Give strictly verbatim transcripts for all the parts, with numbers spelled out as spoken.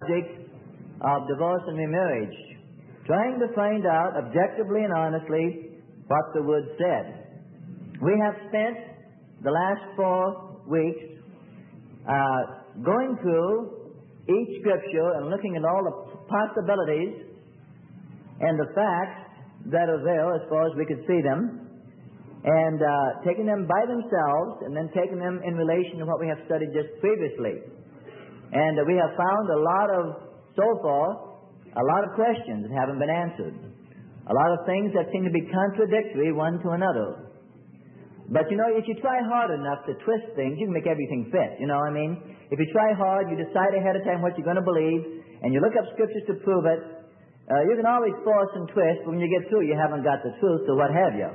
subject of divorce and remarriage, trying to find out objectively and honestly what the Word said. We have spent the last four weeks uh, going through each Scripture and looking at all the possibilities and the facts that are there as far as we could see them, and uh, taking them by themselves and then taking them in relation to what we have studied just previously. And uh, we have found a lot of, so far, a lot of questions that haven't been answered. A lot of things that seem to be contradictory one to another. But, you know, if you try hard enough to twist things, you can make everything fit. You know what I mean? If you try hard, you decide ahead of time what you're going to believe, and you look up Scriptures to prove it, uh, you can always force and twist, but when you get through, you haven't got the truth, so what have you?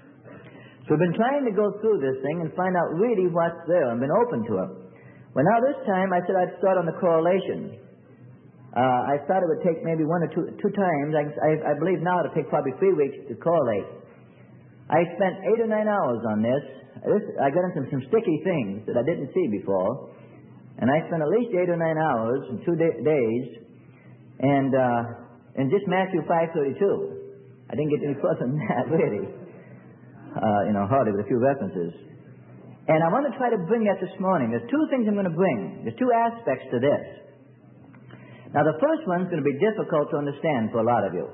So we've been trying to go through this thing and find out really what's there and been open to it. Well, now this time I said I'd start on the correlation. Uh, I thought it would take maybe one or two, two times. I, I, I believe now it'll take probably three weeks to correlate. I spent eight or nine hours on this. this I got into some sticky things that I didn't see before. And I spent at least eight or nine hours in two da- days. And uh, in just Matthew five thirty-two. I didn't get any further than that, really. Uh, you know, hardly with a few references. And I want to try to bring that this morning. There's two things I'm going to bring. There's two aspects to this. Now, the first one's going to be difficult to understand for a lot of you.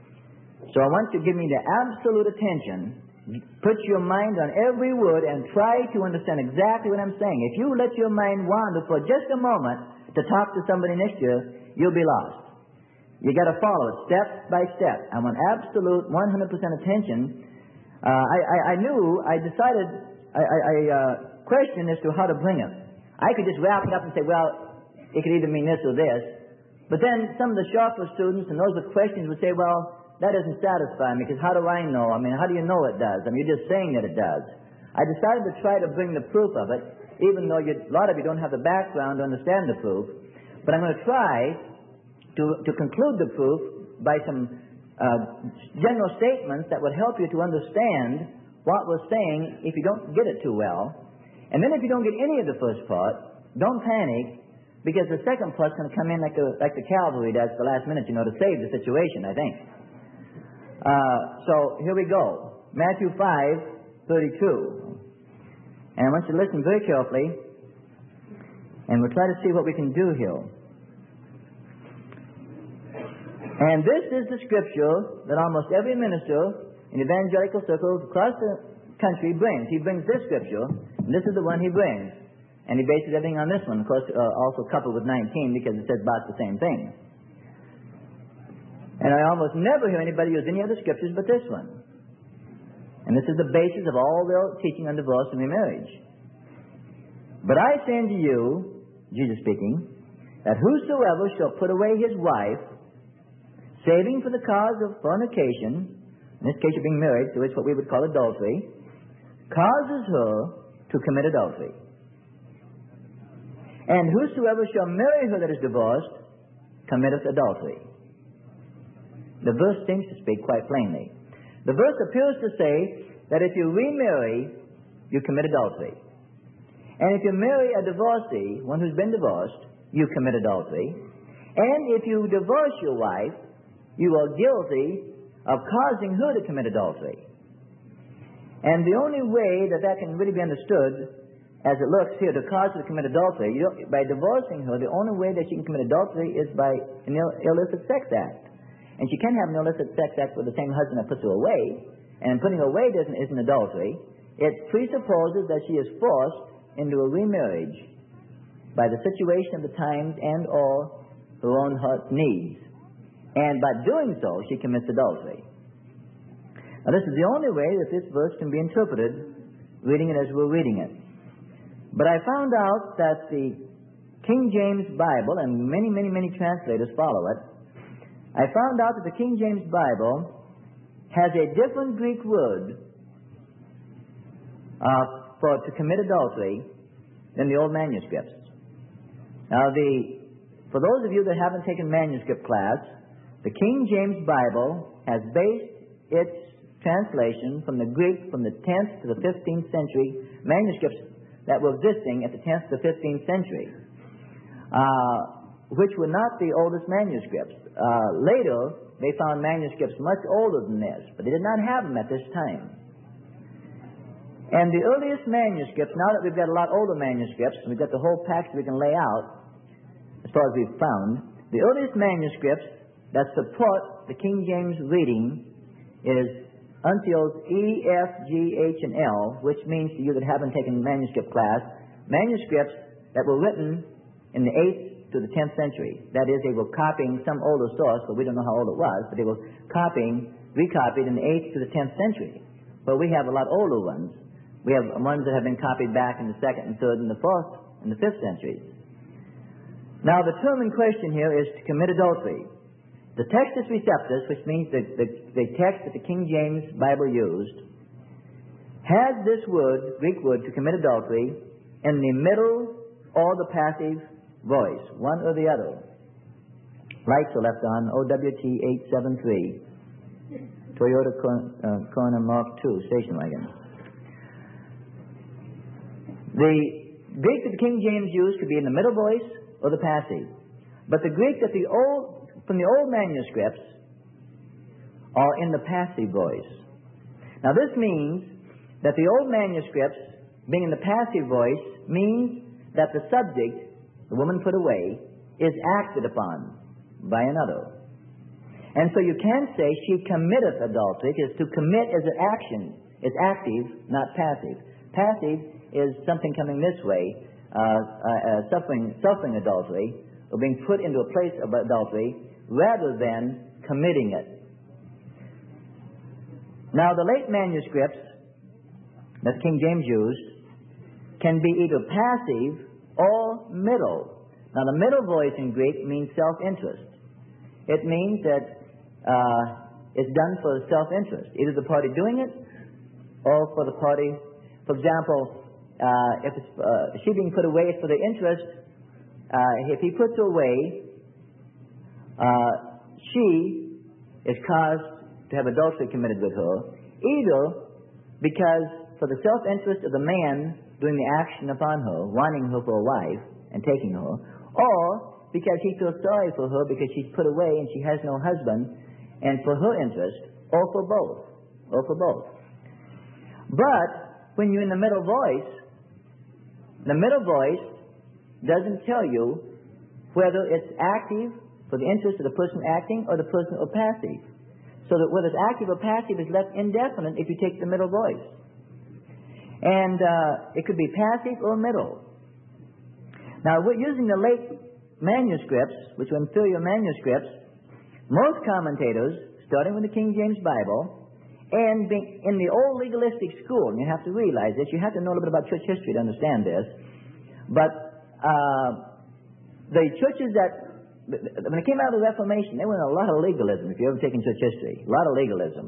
So I want you to give me the absolute attention. Put your mind on every word and try to understand exactly what I'm saying. If you let your mind wander for just a moment to talk to somebody next to you, you'll be lost. You got to follow it step by step. I want absolute one hundred percent attention. Uh, I, I, I knew, I decided, I, I, I uh, questioned as to how to bring it. I could just wrap it up and say, well, it could either mean this or this. But then some of the sharper students and those with questions would say, well, that doesn't satisfy me because how do I know? I mean, how do you know it does? I mean, you're just saying that it does. I decided to try to bring the proof of it, even though you, a lot of you don't have the background to understand the proof. But I'm going to try to, to conclude the proof by some Uh, general statements that would help you to understand what we're saying if you don't get it too well. And then if you don't get any of the first part, don't panic, because the second part's going to come in like the, like the cavalry does at the last minute, you know, to save the situation, I think. Uh, so here we go. Matthew five thirty-two. And I want you to listen very carefully, and we'll try to see what we can do here. And this is the Scripture that almost every minister in evangelical circles across the country brings. He brings this Scripture, and this is the one he brings. And he bases everything on this one, of course, uh, also coupled with nineteen, because it says about the same thing. And I almost never hear anybody use any other Scriptures but this one. And this is the basis of all their teaching on divorce and remarriage. But I say unto you, Jesus speaking, that whosoever shall put away his wife, saving for the cause of fornication, in this case you're being married, so it's what we would call adultery, causes her to commit adultery. And whosoever shall marry her that is divorced, committeth adultery. The verse seems to speak quite plainly. The verse appears to say that if you remarry, you commit adultery. And if you marry a divorcee, one who's been divorced, you commit adultery. And if you divorce your wife, you are guilty of causing her to commit adultery. And the only way that that can really be understood, as it looks here, to cause her to commit adultery, you don't, by divorcing her, the only way that she can commit adultery is by an Ill- illicit sex act. And she can't have an illicit sex act with the same husband that puts her away. And putting her away doesn't, isn't adultery. It presupposes that she is forced into a remarriage by the situation of the times and or her own heart needs. And by doing so, she commits adultery. Now, this is the only way that this verse can be interpreted, reading it as we're reading it. But I found out that the King James Bible, and many, many, many translators follow it, I found out that the King James Bible has a different Greek word uh, for to commit adultery than the old manuscripts. Now, the for those of you that haven't taken manuscript class, the King James Bible has based its translation from the Greek from the tenth to the fifteenth century manuscripts that were existing at the tenth to the fifteenth century. Uh, which were not the oldest manuscripts. Uh, later, they found manuscripts much older than this, but they did not have them at this time. And the earliest manuscripts, now that we've got a lot older manuscripts, and we've got the whole package we can lay out, as far as we've found, the earliest manuscripts that support the King James reading is uncials E, F, G, H, and L, which means to you that haven't taken manuscript class, manuscripts that were written in the eighth to the tenth century. That is, they were copying some older source, but we don't know how old it was, but they were copying, recopied in the eighth to the tenth century. But we have a lot older ones. We have ones that have been copied back in the second and third and the fourth and the fifth centuries. Now, the term in question here is to commit adultery. The Textus Receptus, which means the, the, the text that the King James Bible used, has this word, Greek word, to commit adultery, in the middle or the passive voice, one or the other. Lights are left on, O W T eight seven three, Toyota Corona Mark two, station wagon. The Greek that the King James used could be in the middle voice or the passive. But the Greek that the old, from the old manuscripts are in the passive voice. Now this means that the old manuscripts, being in the passive voice, means that the subject, the woman put away, is acted upon by another. And so you can say she committeth adultery, because to commit is an action. It's active, not passive. Passive is something coming this way, uh, uh, uh, suffering, suffering adultery, or being put into a place of adultery, rather than committing it. Now, the late manuscripts that King James used can be either passive or middle. Now, the middle voice in Greek means self-interest. It means that uh, it's done for self-interest, either the party doing it or for the party. For example, uh, if it's, uh, she being put away for the interest, uh, if he puts her away, uh, she is caused to have adultery committed with her, either because for the self-interest of the man doing the action upon her, wanting her for a wife and taking her, or because he feels sorry for her because she's put away and she has no husband, and for her interest, or for both, or for both. But when you're in the middle voice, the middle voice doesn't tell you whether it's active for the interest of the person acting or the person or passive. So that whether it's active or passive is left indefinite if you take the middle voice. And uh, it could be passive or middle. Now, we're using the late manuscripts, which are inferior manuscripts. Most commentators, starting with the King James Bible, and being in the old legalistic school, and you have to realize this, you have to know a little bit about church history to understand this, but uh, the churches that, when it came out of the Reformation, they were in a lot of legalism, if you've ever taken church history, a lot of legalism.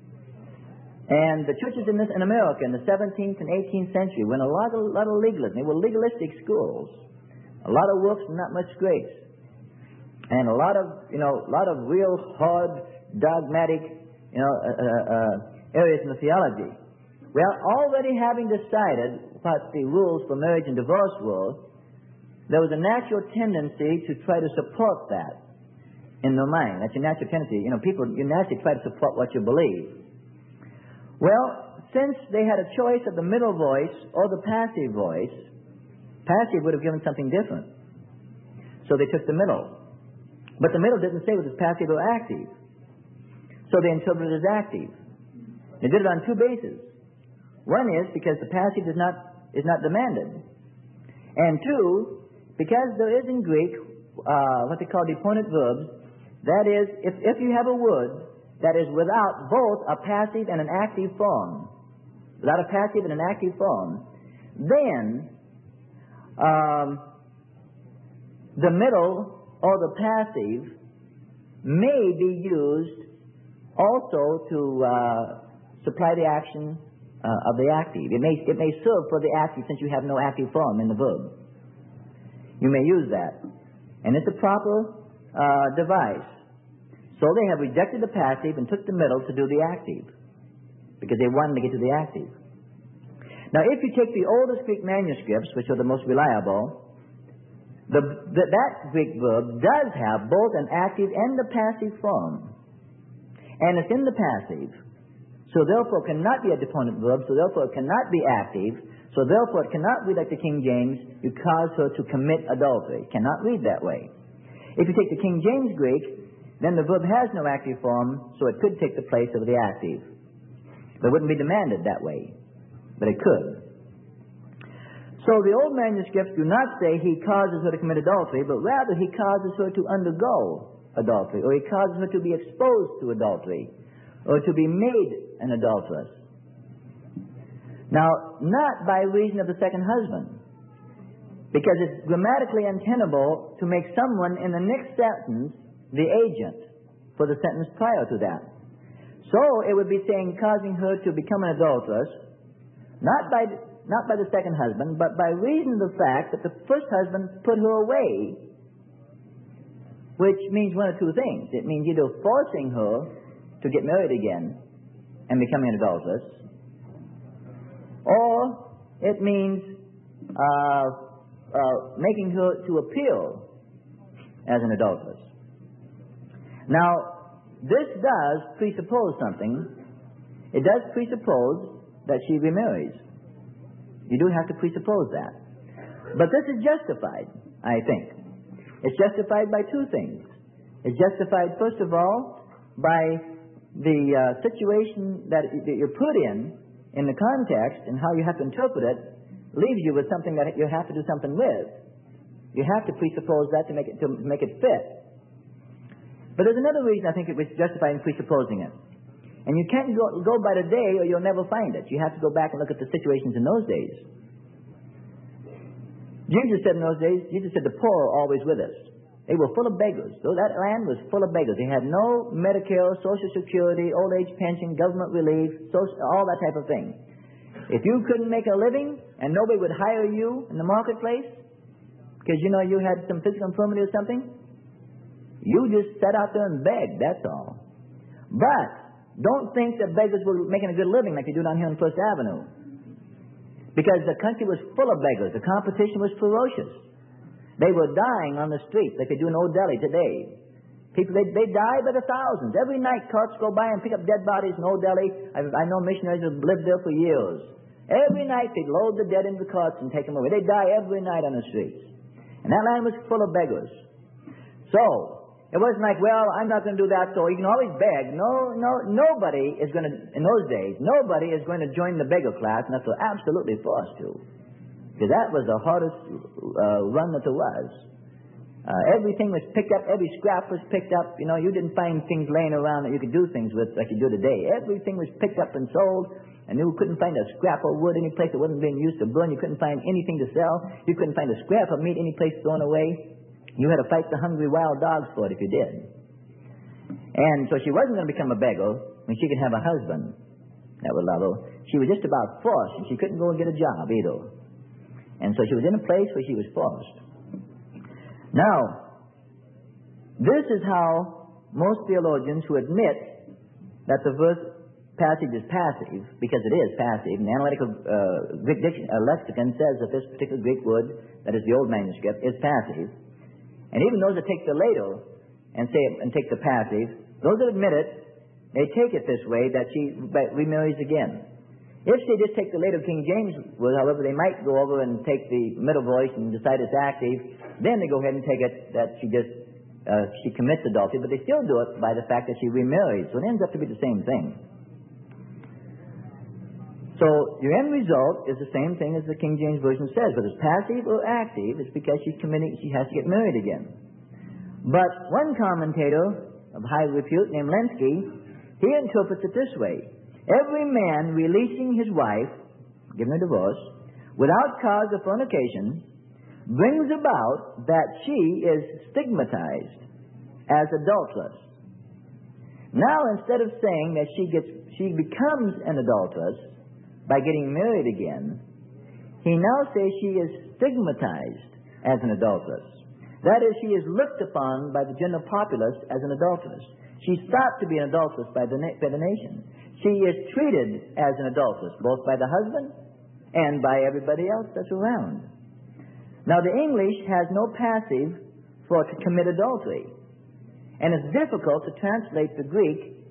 And the churches in, this, in America in the seventeenth and eighteenth century were in a lot of, lot of legalism. They were legalistic schools. A lot of works and not much grace. And a lot of, you know, a lot of real hard, dogmatic, you know, uh, uh, areas in the theology. Well, already having decided what the rules for marriage and divorce were, there was a natural tendency to try to support that in their mind. That's your natural tendency. You know, people, you naturally try to support what you believe. Well, since they had a choice of the middle voice or the passive voice, passive would have given something different. So they took the middle. But the middle didn't say whether it's passive or active. So they interpreted it as active. They did it on two bases. One is because the passive is not, is not demanded. And two, because there is in Greek uh, what they call deponent verbs. That is, if, if you have a word that is without both a passive and an active form, without a passive and an active form, then um, the middle or the passive may be used also to uh, supply the action uh, of the active. It may, it may serve for the active since you have no active form in the verb. You may use that. And it's a proper uh, device. So they have rejected the passive and took the middle to do the active, because they wanted to get to the active. Now, if you take the oldest Greek manuscripts, which are the most reliable, The, the, that Greek verb does have both an active and a passive form. And it's in the passive. So therefore it cannot be a deponent verb, so therefore it cannot be active, so therefore it cannot read like the King James, you cause her to commit adultery. It cannot read that way. If you take the King James Greek, then the verb has no active form, so it could take the place of the active. But it wouldn't be demanded that way, but it could. So the old manuscripts do not say he causes her to commit adultery, but rather he causes her to undergo adultery, or he causes her to be exposed to adultery, or to be made an adulteress. Now, not by reason of the second husband, because it's grammatically untenable to make someone in the next sentence the agent for the sentence prior to that. So it would be saying causing her to become an adulteress, not by not by the second husband, but by reason of the fact that the first husband put her away, which means one of two things. It means either forcing her to get married again and becoming an adulteress, or it means uh, uh, making her to appear as an adulteress. Now, this does presuppose something. It does presuppose that she remarries. You do have to presuppose that. But this is justified, I think. It's justified by two things. It's justified, first of all, by the uh, situation that, that you're put in, in the context, and how you have to interpret it, leaves you with something that you have to do something with. You have to presuppose that to make it, to make it fit. But there's another reason I think it was justified in presupposing it. And you can't go, go by the day or you'll never find it. You have to go back and look at the situations in those days. Jesus said in those days, Jesus said the poor are always with us. They were full of beggars. So that land was full of beggars. They had no Medicare, Social Security, old age pension, government relief, social, all that type of thing. If you couldn't make a living and nobody would hire you in the marketplace because you know you had some physical infirmity or something, you just sat out there and begged, that's all. But don't think that beggars were making a good living like they do down here on First Avenue. Because the country was full of beggars. The competition was ferocious. They were dying on the streets like they do in Old Delhi today. People, they, they die by the thousands. Every night carts go by and pick up dead bodies in Old Delhi. I, I know missionaries have lived there for years. Every night they'd load the dead into the carts and take them away. They die every night on the streets. And that land was full of beggars. So, it wasn't like, well, I'm not going to do that, so you can always beg. No, no, nobody is going to, in those days, nobody is going to join the beggar class unless they're absolutely forced to. Because that was the hardest uh, run that there was. Uh, everything was picked up, every scrap was picked up. You know, you didn't find things laying around that you could do things with like you do today. Everything was picked up and sold, and you couldn't find a scrap of wood any place that wasn't being used to burn. You couldn't find anything to sell. You couldn't find a scrap of meat any place thrown away. You had to fight the hungry wild dogs for it if you did. And so she wasn't going to become a beggar when she could have a husband that would love her. She was just about forced, and she couldn't go and get a job either. And so she was in a place where she was forced. Now, this is how most theologians who admit that the verse passage is passive, because it is passive, and the analytical uh, Greek diction, uh, lexicon says that this particular Greek word, that is the old manuscript, is passive. And even those that take the later and say and take the passive, those that admit it, they take it this way, that she remarries again. If they just take the later King James word, however, they might go over and take the middle voice and decide it's active. Then they go ahead and take it that she just uh, she commits adultery, but they still do it by the fact that she remarries. So it ends up to be the same thing. So your end result is the same thing as the King James Version says. Whether it's passive or active, it's because she's committing, she has to get married again. But one commentator of high repute named Lenski, he interprets it this way. Every man releasing his wife, giving her divorce, without cause of fornication, brings about that she is stigmatized as adulteress. Now, instead of saying that she gets, she becomes an adulteress by getting married again, he now says she is stigmatized as an adulteress. That is, she is looked upon by the general populace as an adulteress. She's thought to be an adulteress by the, na- by the nation. She is treated as an adulteress, both by the husband and by everybody else that's around. Now, the English has no passive for to commit adultery. And it's difficult to translate the Greek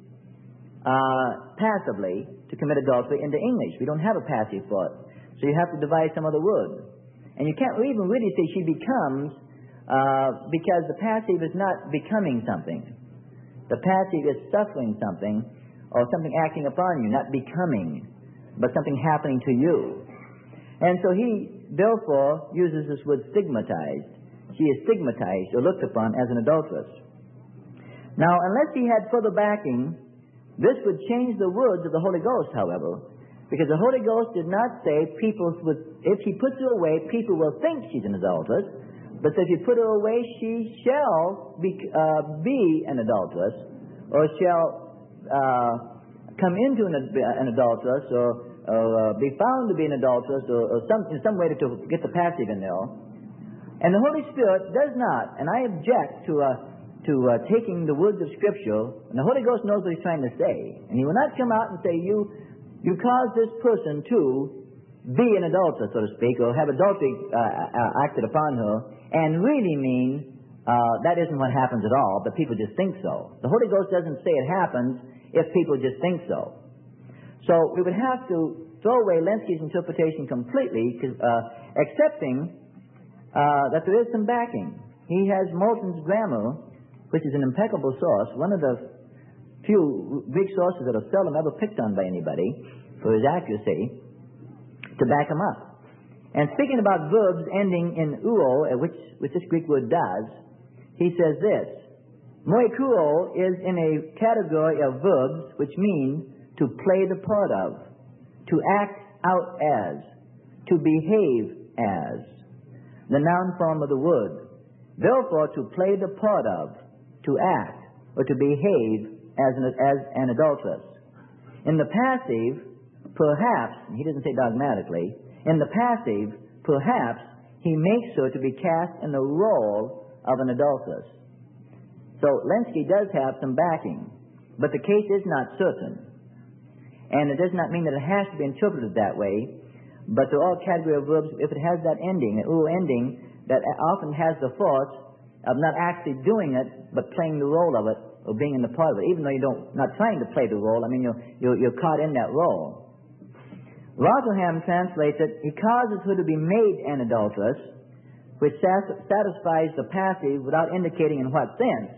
uh, passively to commit adultery into English. We don't have a passive for it. So you have to devise some other word. And you can't even really say she becomes uh, because the passive is not becoming something. The passive is suffering something or something acting upon you, not becoming, but something happening to you. And so he, therefore, uses this word stigmatized. She is stigmatized or looked upon as an adulteress. Now, unless he had further backing, this would change the words of the Holy Ghost, however, because the Holy Ghost did not say people would, if he puts her away, people will think she's an adulteress, but if you put her away, she shall be, uh, be an adulteress, or shall uh, come into an, an adulteress, or or uh, be found to be an adulteress, or, or some, in some way to, to get the passive in there. And the Holy Spirit does not, and I object to uh, to uh, taking the words of Scripture, and the Holy Ghost knows what he's trying to say, and he will not come out and say, you you caused this person to be an adulteress, so to speak, or have adultery uh, uh, acted upon her, and really mean uh, that isn't what happens at all, but people just think so. The Holy Ghost doesn't say it happens if people just think so. So we would have to throw away Lenski's interpretation completely, uh, accepting uh, that there is some backing. He has Moulton's grammar, which is an impeccable source, one of the few Greek sources that are seldom ever picked on by anybody for his accuracy, to back him up. And speaking about verbs ending in uo, which, which this Greek word does, he says this: moikuo is in a category of verbs which mean to play the part of, to act out as, to behave as, the noun form of the word. Therefore, to play the part of, to act, or to behave as an, as an adulteress. In the passive, perhaps, he doesn't say dogmatically, in the passive, perhaps, he makes her to be cast in the role of an adulteress. So Lenski does have some backing, but the case is not certain. And it does not mean that it has to be interpreted that way, but there are category of verbs, if it has that ending, an u ending, that often has the force of not actually doing it, but playing the role of it, or being in the part of it, even though you don't, not trying to play the role. I mean, you're, you're, you're caught in that role. Rotherham translates it, he causes her to be made an adulteress, which satisfies the passive without indicating in what sense,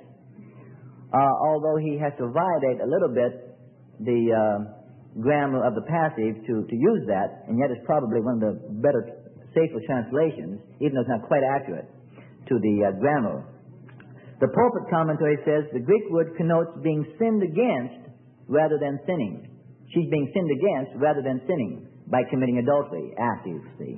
uh, although he has to violate a little bit the uh, grammar of the passive to, to use that, and yet it's probably one of the better, safer translations, even though it's not quite accurate to the uh, grammar. The pulpit commentary says the Greek word connotes being sinned against rather than sinning. She's being sinned against rather than sinning by committing adultery, active, see.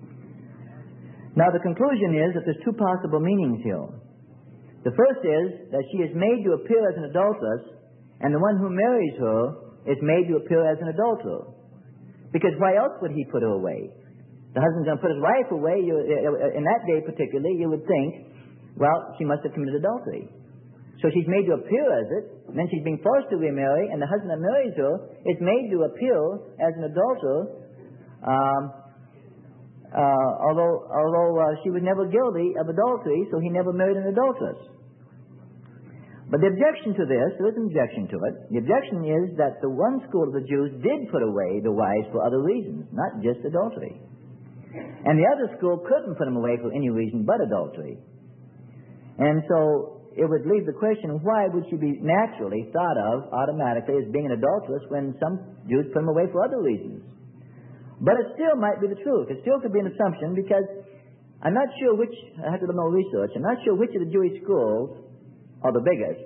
Now the conclusion is that there's two possible meanings here. The first is that she is made to appear as an adulteress, and the one who marries her is made to appear as an adulterer. Because why else would he put her away? The husband's going to put his wife away. You, in that day particularly, you would think, well, she must have committed adultery. So she's made to appear as it, and then she's being forced to remarry, and the husband that marries her is made to appear as an adulterer, um, uh, although, although uh, she was never guilty of adultery, so he never married an adulteress. But the objection to this, there is an objection to it. The objection is that the one school of the Jews did put away the wives for other reasons, not just adultery. And the other school couldn't put them away for any reason but adultery. And so it would leave the question, why would she be naturally thought of automatically as being an adulteress when some Jews put them away for other reasons? But it still might be the truth. It still could be an assumption, because I'm not sure which, I have to do more research, I'm not sure which of the Jewish schools are the biggest.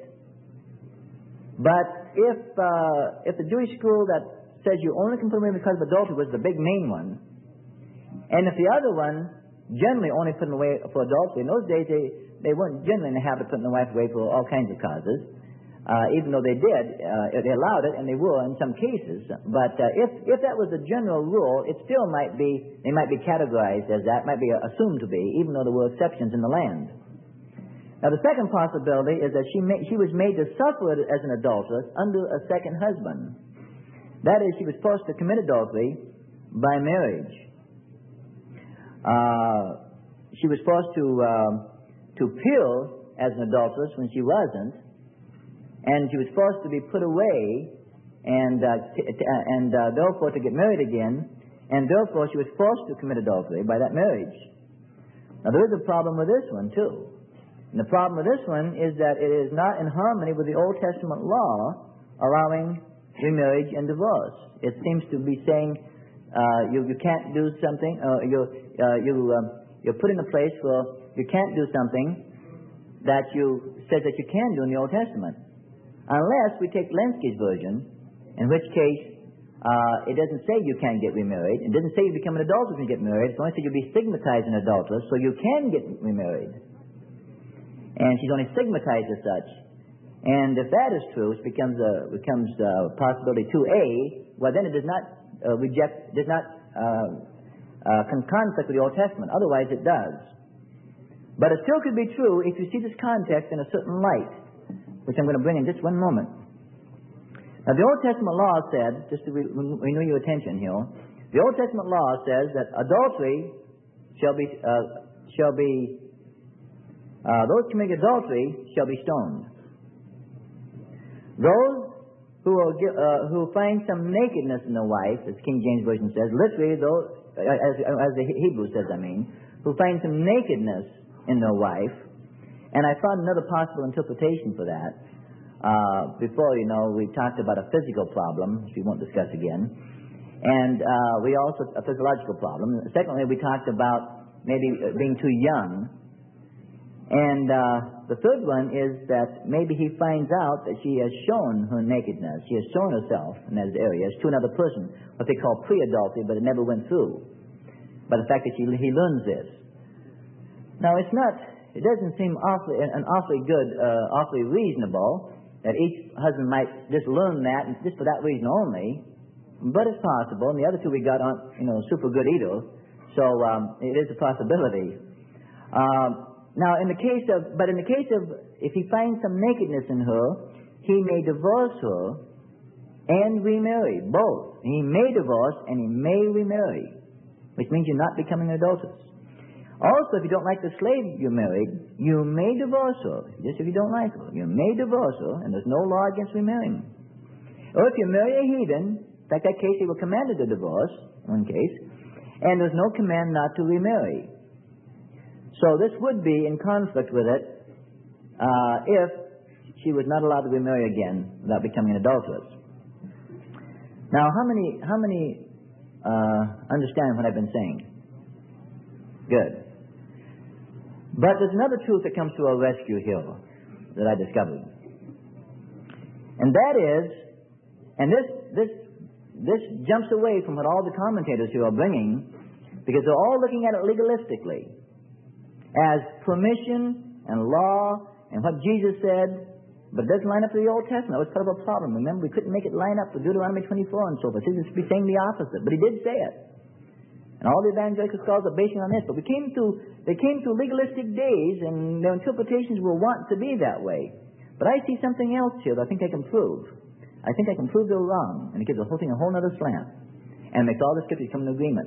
But if uh, if the Jewish school that says you only can put them away because of adultery was the big main one, and if the other one generally only put them away for adultery, in those days they, they weren't generally in the habit of putting the wife away for all kinds of causes, uh, even though they did, uh, they allowed it, and they were in some cases. But uh, if if that was the general rule, it still might be, they might be categorized as that, might be assumed to be, even though there were exceptions in the land. Now, the second possibility is that she, ma- she was made to suffer as an adulteress under a second husband. That is, she was forced to commit adultery by marriage. Uh, she was forced to um, to pill as an adulteress when she wasn't, and she was forced to be put away, and uh, t- t- and uh, therefore to get married again, and therefore she was forced to commit adultery by that marriage. Now there is a problem with this one too. And the problem with this one is that it is not in harmony with the Old Testament law allowing remarriage and divorce. It seems to be saying uh, you you can't do something. Uh, you uh, you uh, you're put in a place where you can't do something that you said that you can do in the Old Testament, unless we take Lenski's version, in which case uh, it doesn't say you can't get remarried. It doesn't say you become an adulteress when you get married. It's only say you'll be stigmatized an adulteress, so you can get remarried. And she's only stigmatized as such. And if that is true, it becomes a becomes a possibility two A. Well, then it does not uh, reject, does not uh, uh, con- conflict with the Old Testament. Otherwise, it does. But it still could be true if you see this context in a certain light, which I'm going to bring in just one moment. Now, the Old Testament law said, just to re- renew your attention here, the Old Testament law says that adultery shall be uh, shall be Uh, those committing adultery shall be stoned. Those who are, uh, who find some nakedness in the wife, as King James Version says, literally, those, as, as the Hebrew says, I mean, who find some nakedness in their wife, and I found another possible interpretation for that. Uh, before, you know, we talked about a physical problem, which we won't discuss again, and uh, we also, a physiological problem. Secondly, we talked about maybe being too young. And uh, the third one is that maybe he finds out that she has shown her nakedness. She has shown herself in those areas to another person, what they call pre-adultery, but it never went through. By the fact that she, he learns this. Now, it's not, it doesn't seem awfully, an awfully good, uh, awfully reasonable that each husband might just learn that, and just for that reason only. But it's possible, and the other two we got aren't, you know, super good either. So um, it is a possibility. Um, Now, in the case of, but in the case of, if he finds some nakedness in her, he may divorce her and remarry, both. He may divorce and he may remarry, which means you're not becoming an adulteress. Also, if you don't like the slave you married, you may divorce her. Just if you don't like her, you may divorce her, and there's no law against remarrying. Or if you marry a heathen, like that case, they were commanded to divorce, one case, and there's no command not to remarry. So this would be in conflict with it uh, if she was not allowed to remarry again without becoming an adulteress. Now, how many how many uh, understand what I've been saying? Good. But there's another truth that comes to our rescue here that I discovered, and that is, and this this this jumps away from what all the commentators here are bringing, because they're all looking at it legalistically, as permission and law and what Jesus said, but it doesn't line up with the Old Testament. That was part of a problem. Remember, we couldn't make it line up with Deuteronomy twenty-four and so forth. He would be saying the opposite, but he did say it. And all the evangelical scholars are basing on this. But we came to, they came to legalistic days, and their interpretations were wont to be that way. But I see something else here that I think I can prove. I think I can prove they're wrong, and it gives the whole thing a whole other slant, and makes all the scriptures come in agreement.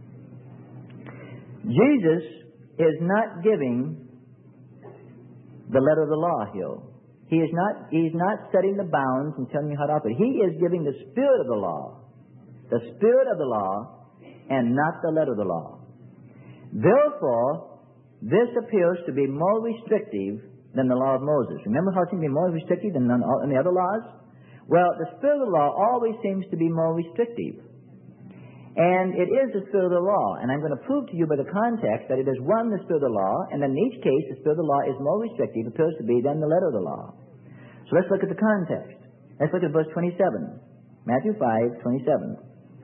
Jesus is not giving the letter of the law here. He is not, he's not setting the bounds and telling you how to operate. He is giving the spirit of the law. The spirit of the law and not the letter of the law. Therefore, this appears to be more restrictive than the law of Moses. Remember how it seems to be more restrictive than in the other laws? Well, the spirit of the law always seems to be more restrictive. And it is the spirit of the law. And I'm going to prove to you by the context that it is one, the spirit of the law, and then in each case, the spirit of the law is more restrictive, appears to be, than the letter of the law. So let's look at the context. Let's look at verse twenty-seven. Matthew five, twenty-seven.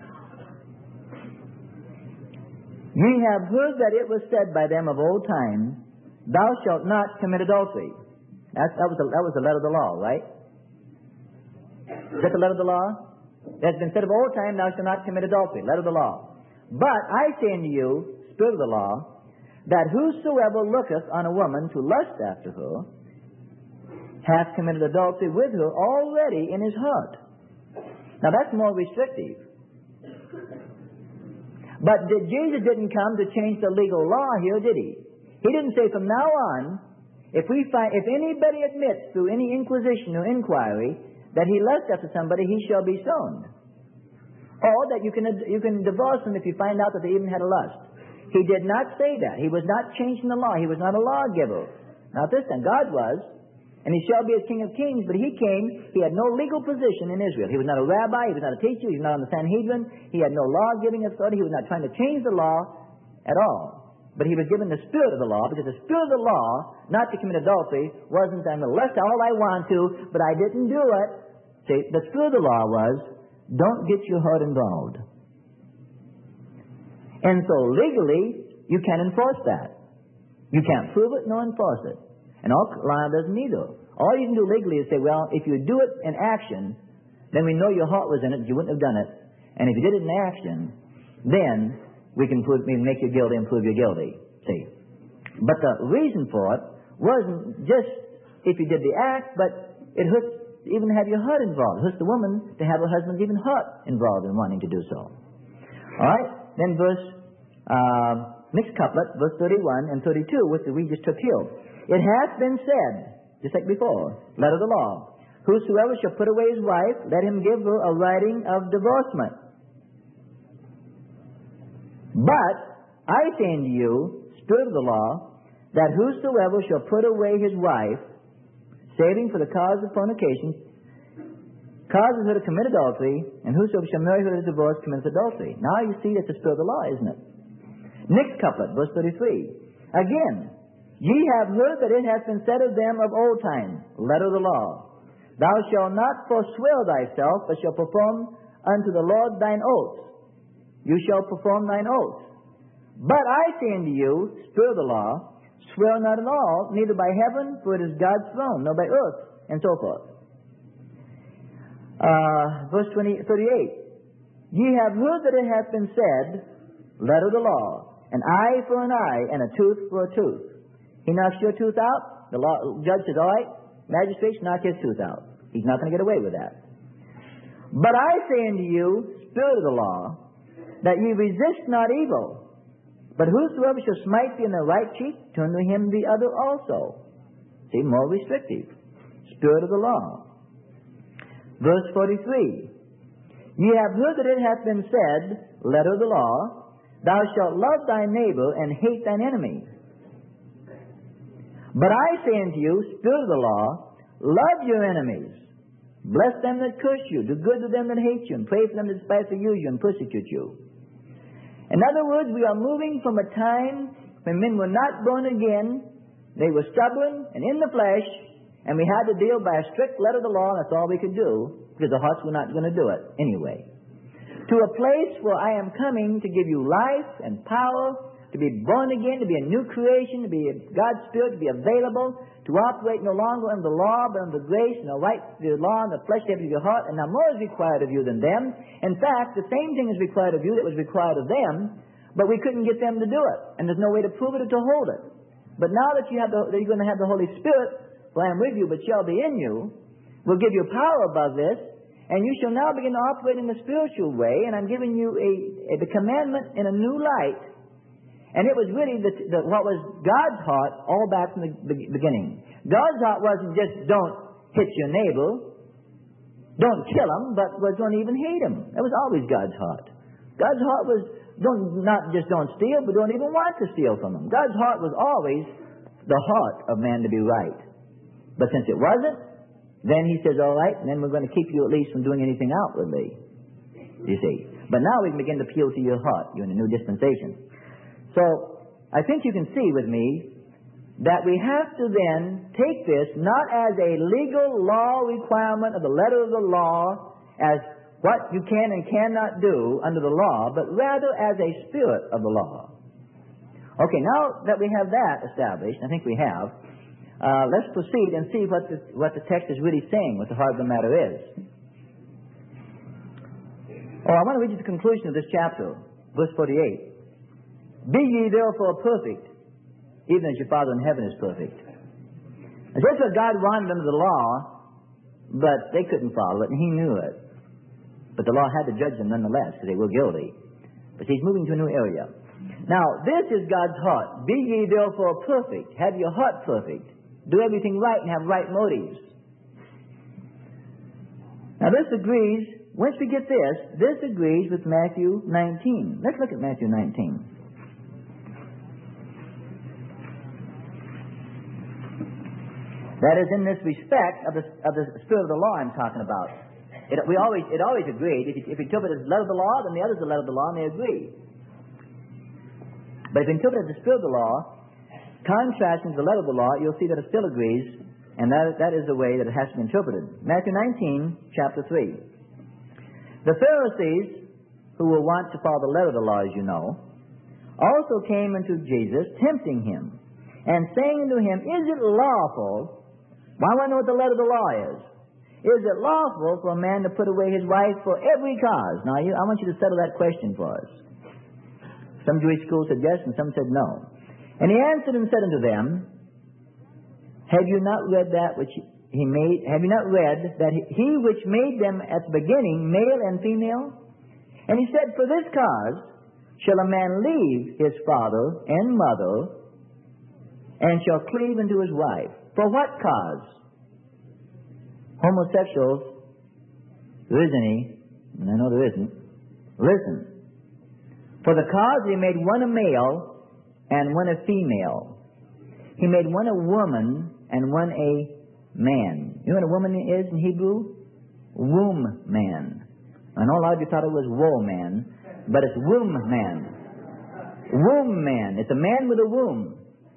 Ye have heard that it was said by them of old time, Thou shalt not commit adultery. That's, that, was the, that was the letter of the law, right? Is that the letter of the law? It has been said of old time, Thou shalt not commit adultery. Letter of the law. But I say unto you, spirit of the law, that whosoever looketh on a woman to lust after her, hath committed adultery with her already in his heart. Now that's more restrictive. But did, Jesus didn't come to change the legal law here, did he? He didn't say from now on, if we find, if anybody admits through any inquisition or inquiry that he lusts after somebody, he shall be stoned. Or that you can, you can divorce them if you find out that they even had a lust. He did not say that. He was not changing the law. He was not a lawgiver. Not this time. God was. And he shall be as King of Kings. But he came, he had no legal position in Israel. He was not a rabbi. He was not a teacher. He was not on the Sanhedrin. He had no law-giving authority. He was not trying to change the law at all. But he was given the spirit of the law, because the spirit of the law, not to commit adultery, wasn't I'm going to lust all I want to, but I didn't do it. See, the spirit of the law was, don't get your heart involved. And so legally, you can't enforce that. You can't prove it nor enforce it. And all law doesn't either. All you can do legally is say, well, if you do it in action, then we know your heart was in it, you wouldn't have done it. And if you did it in action, then we can, prove, we can make you guilty and prove you're guilty. See? But the reason for it wasn't just if you did the act, but it hurts even have your heart involved. It hurts the woman to have her husband's even heart involved in wanting to do so. All right? Then verse, uh, next couplet, verse thirty-one and thirty-two, which we just took here. It hath been said, just like before, letter of the law, whosoever shall put away his wife, let him give her a writing of divorcement. But I say unto you, spirit of the law, that whosoever shall put away his wife, saving for the cause of fornication, causes her to commit adultery, and whosoever shall marry her as divorced commits adultery. Now you see that's the spirit of the law, isn't it? Next couplet, verse thirty-three. Again, ye have heard that it hath been said of them of old time, letter of the law, thou shalt not forswear thyself, but shalt perform unto the Lord thine oaths. You shall perform thine oath. But I say unto you, spirit of the law, swear not at all, neither by heaven, for it is God's throne, nor by earth, and so forth. Uh, verse twenty, thirty-eight. Ye have heard that it hath been said, letter of the law, an eye for an eye, and a tooth for a tooth. He knocks your tooth out, the law, judge says, all right, magistrate, knock his tooth out. He's not going to get away with that. But I say unto you, spirit of the law, that ye resist not evil, but whosoever shall smite thee in the right cheek, turn to him the other also. See, more restrictive. Spirit of the law. Verse forty-three. Ye have heard that it hath been said, letter of the law, thou shalt love thy neighbor and hate thine enemy. But I say unto you, spirit of the law, love your enemies. Bless them that curse you. Do good to them that hate you. And pray for them that despitefully use you and persecute you. In other words, we are moving from a time when men were not born again, they were stubborn and in the flesh, and we had to deal by a strict letter of the law, and that's all we could do, because the hearts were not going to do it anyway. To a place where I am coming to give you life and power, to be born again, to be a new creation, to be God's Spirit, to be available, to operate no longer under the law, but under grace, and the right the law and the flesh of your heart, and now more is required of you than them. In fact, the same thing is required of you that was required of them, but we couldn't get them to do it, and there's no way to prove it or to hold it. But now that you have the, that you're going to have the Holy Spirit, for I am with you, but shall be in you, will give you power above this, and you shall now begin to operate in the spiritual way, and I'm giving you a, a the commandment in a new light. And it was really the, the, what was God's heart all back from the, the beginning. God's heart wasn't just don't hit your neighbor, don't kill him, but was don't even hate him. That was always God's heart. God's heart was don't not just don't steal, but don't even want to steal from him. God's heart was always the heart of man to be right. But since it wasn't, then he says, all right, and then we're going to keep you at least from doing anything outwardly. You see. But now we can begin to appeal to your heart. You're in a new dispensation. So, I think you can see with me that we have to then take this not as a legal law requirement of the letter of the law, as what you can and cannot do under the law, but rather as a spirit of the law. Okay, now that we have that established, I think we have, uh, let's proceed and see what the, what the text is really saying, what the heart of the matter is. Oh, I want to read you the conclusion of this chapter, verse forty-eight. Be ye therefore perfect, even as your Father in heaven is perfect. And that's what God wanted under the law, but they couldn't follow it, and He knew it. But the law had to judge them nonetheless, because they were guilty. But He's moving to a new area. Now, this is God's heart. Be ye therefore perfect. Have your heart perfect. Do everything right and have right motives. Now, this agrees, once we get this, this agrees with Matthew nineteen. Let's look at Matthew nineteen. That is in this respect of the, of the spirit of the law I'm talking about. It, we always, it always agreed. If you, if you interpret it as the letter of the law, then the others are the letter of the law, and they agree. But if you interpret it as the spirit of the law, contrasting to the letter of the law, you'll see that it still agrees, and that, that is the way that it has to be interpreted. Matthew nineteen, chapter three. The Pharisees, who were wont to follow the letter of the law, as you know, also came unto Jesus, tempting him, and saying unto him, Is it lawful... Well, I want to know what the letter of the law is. Is it lawful for a man to put away his wife for every cause? Now, you, I want you to settle that question for us. Some Jewish schools said yes, and some said no. And he answered and said unto them, Have you not read that which he made? Have you not read that he, he which made them at the beginning, male and female? And he said, For this cause shall a man leave his father and mother, and shall cleave unto his wife. For what cause? Homosexuals, there is any, and I know there isn't. Listen. For the cause he made one a male and one a female. He made one a woman and one a man. You know what a woman is in Hebrew? Womb man. I know a lot of you thought it was woe man, but it's womb man. Womb man. It's a man with a womb.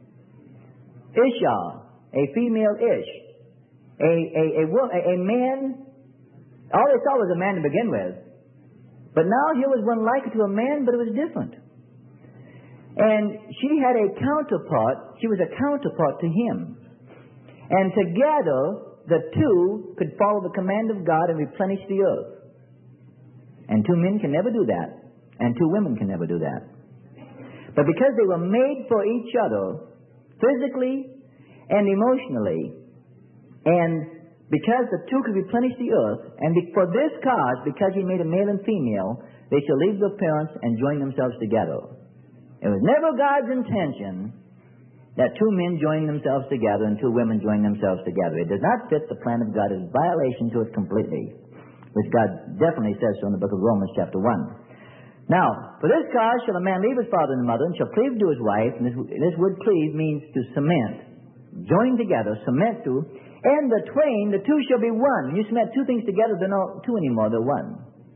Isha. A female ish. A, a, a, a man, all they saw was a man to begin with. But now here was one like to a man, but it was different. And she had a counterpart, she was a counterpart to him. And together, the two could follow the command of God and replenish the earth. And two men can never do that. And two women can never do that. But because they were made for each other, physically and emotionally, and because the two could replenish the earth, and for this cause, because he made a male and female, they shall leave their parents and join themselves together. It was never God's intention that two men join themselves together and two women join themselves together. It does not fit the plan of God. It's a violation to it completely, which God definitely says so in the book of Romans chapter one. Now, for this cause shall a man leave his father and mother, and shall cleave to his wife, and this, this word cleave means to cement. Join together, cement to, and the twain, the two shall be one. When you cement two things together, they're not two anymore, they're one.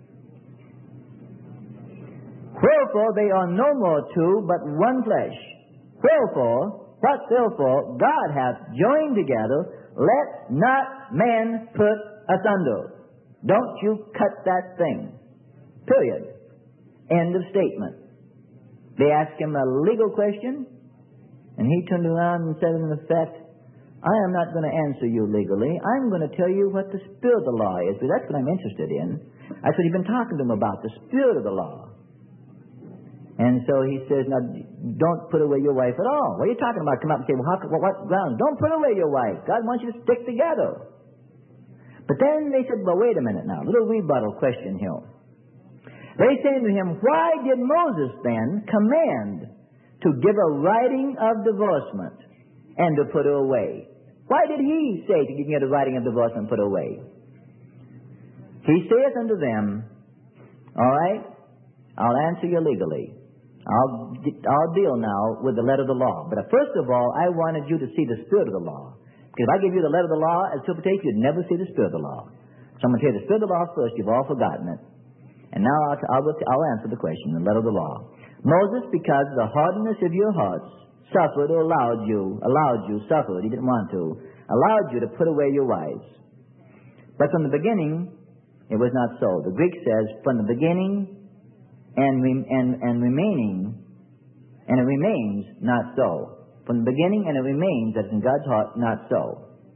Wherefore they are no more two, but one flesh. Wherefore, what therefore God hath joined together, let not man put asunder. Don't you cut that thing. Period. End of statement. They asked him a legal question, and he turned around and said in effect, I am not going to answer you legally. I'm going to tell you what the spirit of the law is, because that's what I'm interested in. That's what he's been talking to him about, the spirit of the law. And so he says, now, don't put away your wife at all. What are you talking about? Come up and say, well, how, what, what grounds? Don't put away your wife. God wants you to stick together. But then they said, well, wait a minute now. A little rebuttal question here. They say to him, why did Moses then command to give a writing of divorcement and to put her away? Why did he say to give you the writing of divorcement and put her away? He saith unto them, all right, I'll answer you legally. I'll, I'll deal now with the letter of the law. But first of all, I wanted you to see the spirit of the law. Because if I give you the letter of the law as interpretation, you'd never see the spirit of the law. So I'm going to tell you the spirit of the law first. You've all forgotten it. And now I'll, I'll, I'll answer the question, the letter of the law. Moses, because of the hardness of your hearts, suffered or allowed you, allowed you, suffered, he didn't want to, allowed you to put away your wives. But from the beginning, it was not so. The Greek says, from the beginning and, re- and, and remaining, and it remains not so. From the beginning and it remains, that's in God's heart, not so.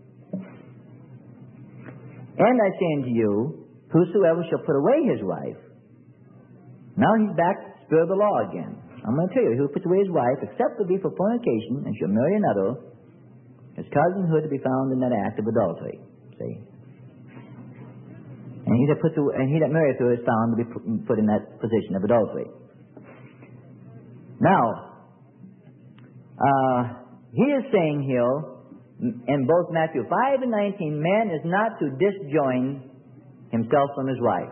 And I say unto you, whosoever shall put away his wife, now he's back to the spirit of the law again. I'm going to tell you, who puts away his wife, except to be for fornication, and shall marry another, is causing her to be found in that act of adultery. See? And he that puts away, and he that marrieth her is found to be put in that position of adultery. Now, uh, he is saying here, in both Matthew five and nineteen, man is not to disjoin himself from his wife.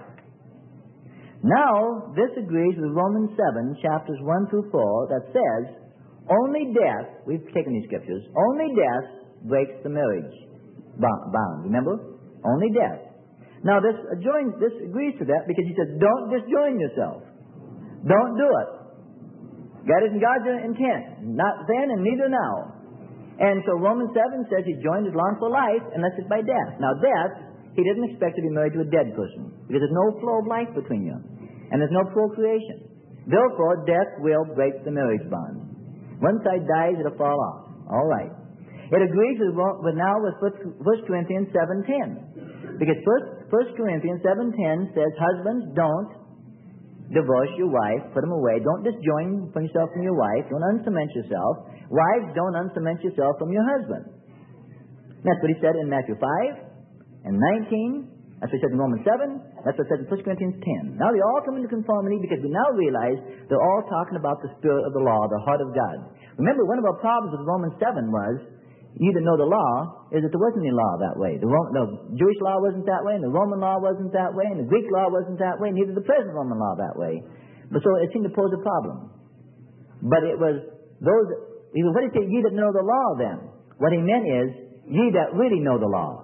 Now, this agrees with Romans seven, chapters one through four, that says, only death, we've taken these scriptures, only death breaks the marriage bond. Remember? Only death. Now, this adjoins, this agrees to that because he says, don't disjoin yourself. Don't do it. That isn't God's intent. Not then and neither now. And so Romans seven says he joined his lawful life unless it's by death. Now, death, he didn't expect to be married to a dead person because there's no flow of life between you and there's no procreation. Therefore, death will break the marriage bond. One side dies, it'll fall off. All right. It agrees with, with now with First Corinthians seven ten. Because First Corinthians seven ten says, husbands, don't divorce your wife, put them away. Don't disjoin from yourself from your wife. Don't uncement yourself. Wives, don't uncement yourself from your husband. That's what he said in Matthew five and nineteen. That's what he said in Romans seven. That's what he said in First Corinthians ten. Now they all come into conformity because we now realize they're all talking about the spirit of the law, the heart of God. Remember, one of our problems with Romans seven was, you that know the law, is that there wasn't any law that way. The, Roman, the Jewish law wasn't that way, and the Roman law wasn't that way, and the Greek law wasn't that way, neither the present Roman law that way. But so it seemed to pose a problem. But it was those, he was, what did he say, ye that know the law then? What he meant is, ye that really know the law.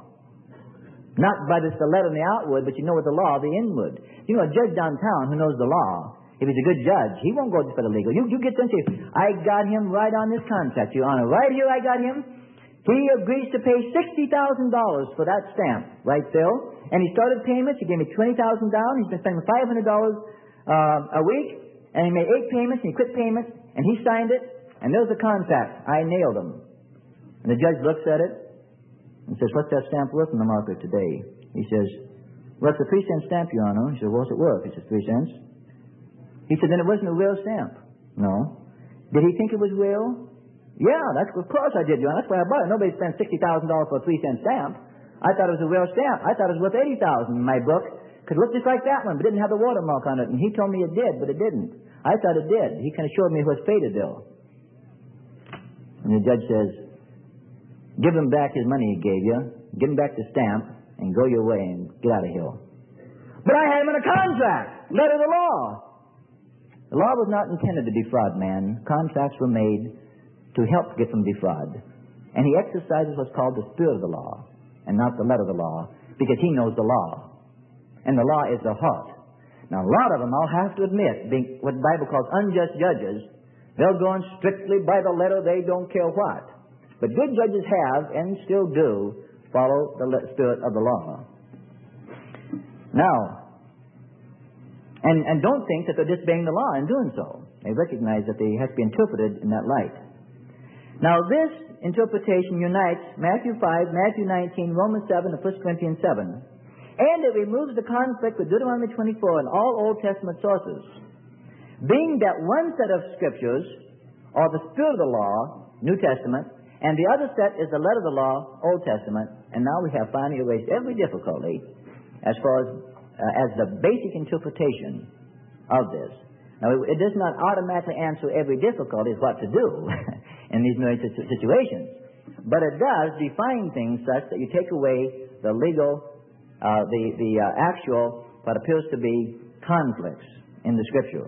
Not by just the letter and the outward, but you know what the law, the inward. You know, a judge downtown who knows the law, if he's a good judge, he won't go for the legal. You, you get there and say, I got him right on this contract, Your Honor. Right here I got him. He agrees to pay sixty thousand dollars for that stamp, right, Phil? And he started payments. He gave me twenty thousand dollars down. He's been spending five hundred dollars uh, a week. And he made eight payments, and he quit payments, and he signed it. And there's the contract. I nailed him. And the judge looks at it and says, what's that stamp worth in the market today? He says, well, it's a three cent stamp, Your Honor. He said, what's it worth? He says, three cents. He said, then it wasn't a real stamp. No. Did he think it was real? Yeah, that's, of course I did, Your Honor. That's why I bought it. Nobody spent sixty thousand dollars for a three cent stamp. I thought it was a real stamp. I thought it was worth eighty thousand dollars in my book. Because it looked just like that one, but didn't have the watermark on it. And he told me it did, but it didn't. I thought it did. He kind of showed me it was faded, though. And the judge says, give him back his money he gave you. Give him back the stamp and go your way and get out of here. But I had him in a contract. Letter of the law. The law was not intended to defraud man. Contracts were made to help get from defraud. And he exercises what's called the spirit of the law and not the letter of the law because he knows the law. And the law is the heart. Now, a lot of them, I'll have to admit, being what the Bible calls unjust judges, they'll go on strictly by the letter, they don't care what. But good judges have, and still do, follow the spirit of the law. Now, and, and don't think that they're disobeying the law in doing so. They recognize that they have to be interpreted in that light. Now, this interpretation unites Matthew five, Matthew nineteen, Romans seven, and First Corinthians seven. And it removes the conflict with Deuteronomy twenty-four and all Old Testament sources. Being that one set of scriptures, or the spirit of the law, New Testament, and the other set is the letter of the law, Old Testament, and now we have finally erased every difficulty as far as, uh, as the basic interpretation of this. Now, it, it does not automatically answer every difficulty as what to do in these marriage situations, but it does define things such that you take away the legal, uh, the, the uh, actual, what appears to be conflicts in the Scripture.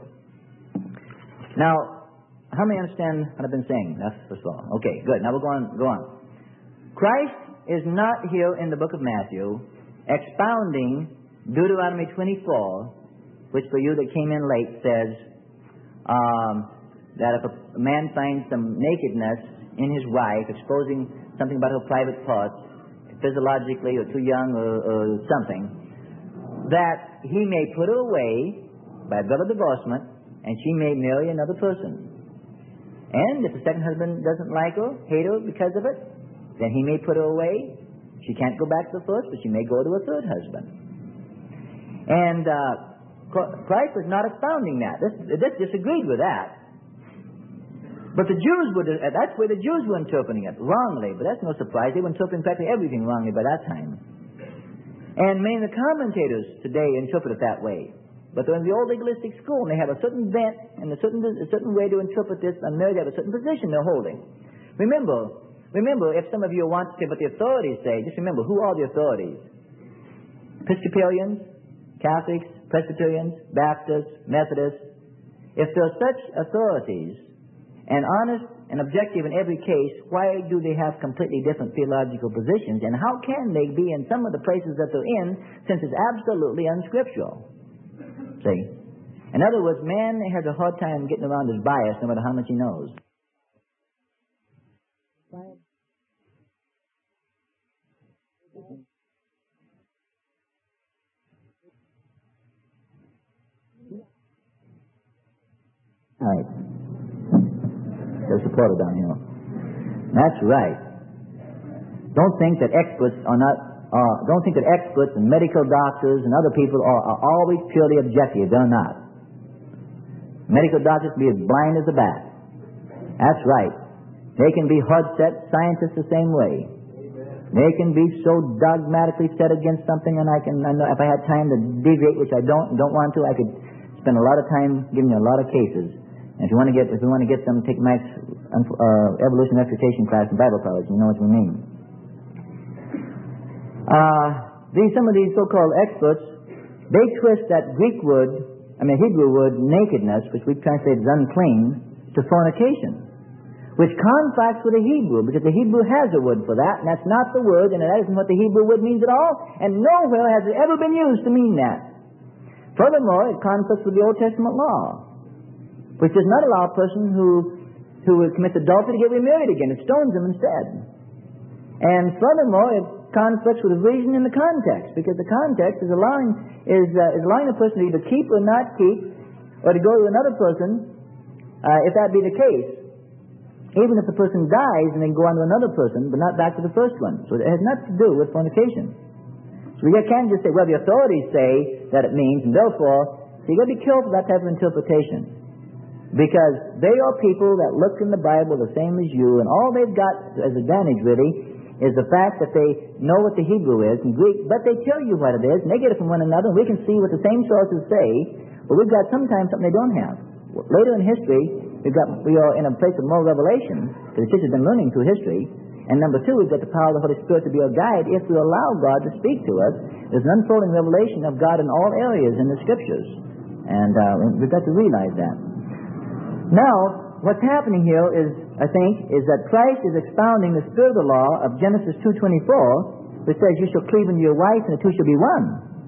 Now, how many understand what I've been saying? That's first of all. Okay, good. Now we'll go on. Go on. Christ is not here in the book of Matthew expounding Deuteronomy twenty-four, which for you that came in late says um, that if a man finds some nakedness in his wife, exposing something about her private parts, physiologically or too young or, or something, that he may put her away by bill of divorcement, and she may marry another person. And if the second husband doesn't like her, hate her because of it, then he may put her away. She can't go back to the first, but she may go to a third husband. And uh, Christ was not expounding that. This, this disagreed with that. But the Jews would, uh, that's where the Jews were interpreting it, wrongly. But that's no surprise. They were interpreting practically everything wrongly by that time. And many of the commentators today interpret it that way. But they're in the old legalistic school, and they have a certain bent and a certain a certain way to interpret this, and they have a certain position they're holding. Remember, remember, if some of you want to say what the authorities say, just remember, who are the authorities? Episcopalians, Catholics, Presbyterians, Baptists, Methodists. If there are such authorities, and honest and objective in every case, why do they have completely different theological positions? And how can they be in some of the places that they're in, since it's absolutely unscriptural? See? In other words, man has a hard time getting around his bias no matter how much he knows. All right. There's a supporter down here. That's right. Don't think that experts are not Uh, don't think that experts and medical doctors and other people are, are always purely objective. They're not. Medical doctors can be as blind as a bat. That's right. They can be hard-set scientists the same way. They can be so dogmatically set against something, and I can, I know if I had time to deviate, which I don't don't want to, I could spend a lot of time giving you a lot of cases. And if you want to get if you want to get them, take Max uh, Evolution Refutation class in Bible college. You know what we mean. Uh, these, some of these so-called experts, they twist that Greek word, I mean Hebrew word, nakedness, which we translate as unclean, to fornication, which conflicts with the Hebrew, because the Hebrew has a word for that, and that's not the word, and that isn't what the Hebrew word means at all, and nowhere has it ever been used to mean that. Furthermore, it conflicts with the Old Testament law, which does not allow a person who, who commits adultery to get remarried again. It stones him instead. And furthermore, it conflicts with the reason in the context, because the context is allowing is uh, is allowing a person to either keep or not keep, or to go to another person, uh, if that be the case. Even if the person dies and then go on to another person, but not back to the first one. So it has nothing to do with fornication. So we can't just say, well, the authorities say that it means, and therefore, so you got to be careful of that type of interpretation, because they are people that look in the Bible the same as you, and all they've got as advantage really is the fact that they know what the Hebrew is in Greek, but they tell you what it is, and they get it from one another, and we can see what the same sources say, but we've got sometimes something they don't have. Later in history, we've got, we are in a place of more revelation, because the church has been learning through history, and number two, we've got the power of the Holy Spirit to be our guide if we allow God to speak to us. There's an unfolding revelation of God in all areas in the Scriptures, and uh, we've got to realize that. Now, what's happening here is, I think, is that Christ is expounding the spirit of the law of Genesis two twenty-four, which says, you shall cleave unto your wife, and the two shall be one.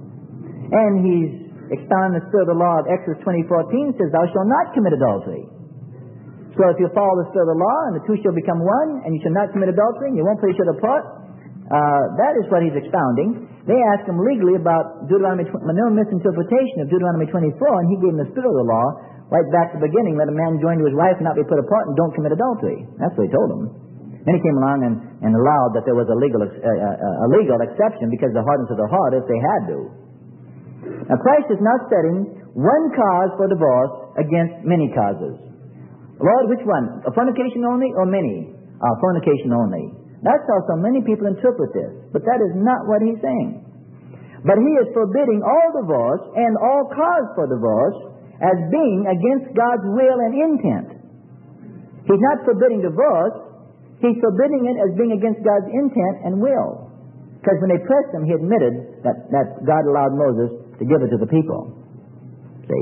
And he's expounding the spirit of the law of Exodus twenty fourteen, says, thou shalt not commit adultery. So if you follow the spirit of the law, and the two shall become one, and you shall not commit adultery, and you won't put each other apart, uh, that is what he's expounding. They asked him legally about Deuteronomy, no misinterpretation of Deuteronomy twenty-four, and he gave them the spirit of the law, right back to the beginning, let a man join to his wife and not be put apart, and don't commit adultery. That's what he told them. Then he came along and, and allowed that there was a legal, uh, uh, a legal exception because of the hardness of the heart if they had to. Now Christ is not setting one cause for divorce against many causes. Lord, which one? A fornication only or many? Uh, fornication only. That's how so many people interpret this, but that is not what he's saying. But he is forbidding all divorce and all cause for divorce as being against God's will and intent. He's not forbidding divorce, he's forbidding it as being against God's intent and will. Because when they pressed him, he admitted that, that God allowed Moses to give it to the people. See?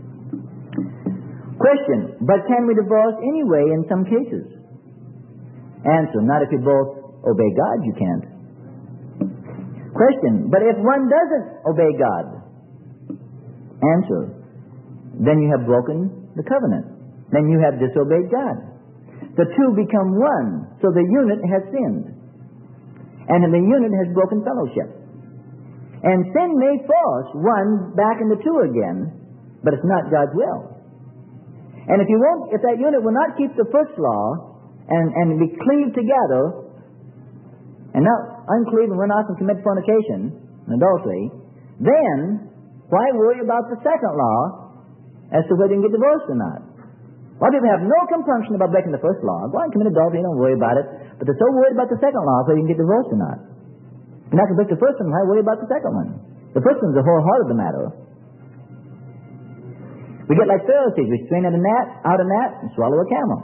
Question, but can we divorce anyway in some cases? Answer, not if you both obey God, you can't. Question, but if one doesn't obey God? Answer, then you have broken the covenant. Then you have disobeyed God. The two become one, so the unit has sinned. And the unit has broken fellowship. And sin may force one back into two again, but it's not God's will. And if you won't, if that unit will not keep the first law and, and be cleaved together, and not uncleave and run off and commit fornication and adultery, then why worry about the second law as to whether you can get divorced or not? A lot of people have no compunction about breaking the first law. Go on and commit adultery, don't worry about it. But they're so worried about the second law, whether you can get divorced or not. If you're not going to break the first one, why worry about the second one? The first one's the whole heart of the matter. We get like Pharisees. We strain out a gnat, out a gnat, and swallow a camel.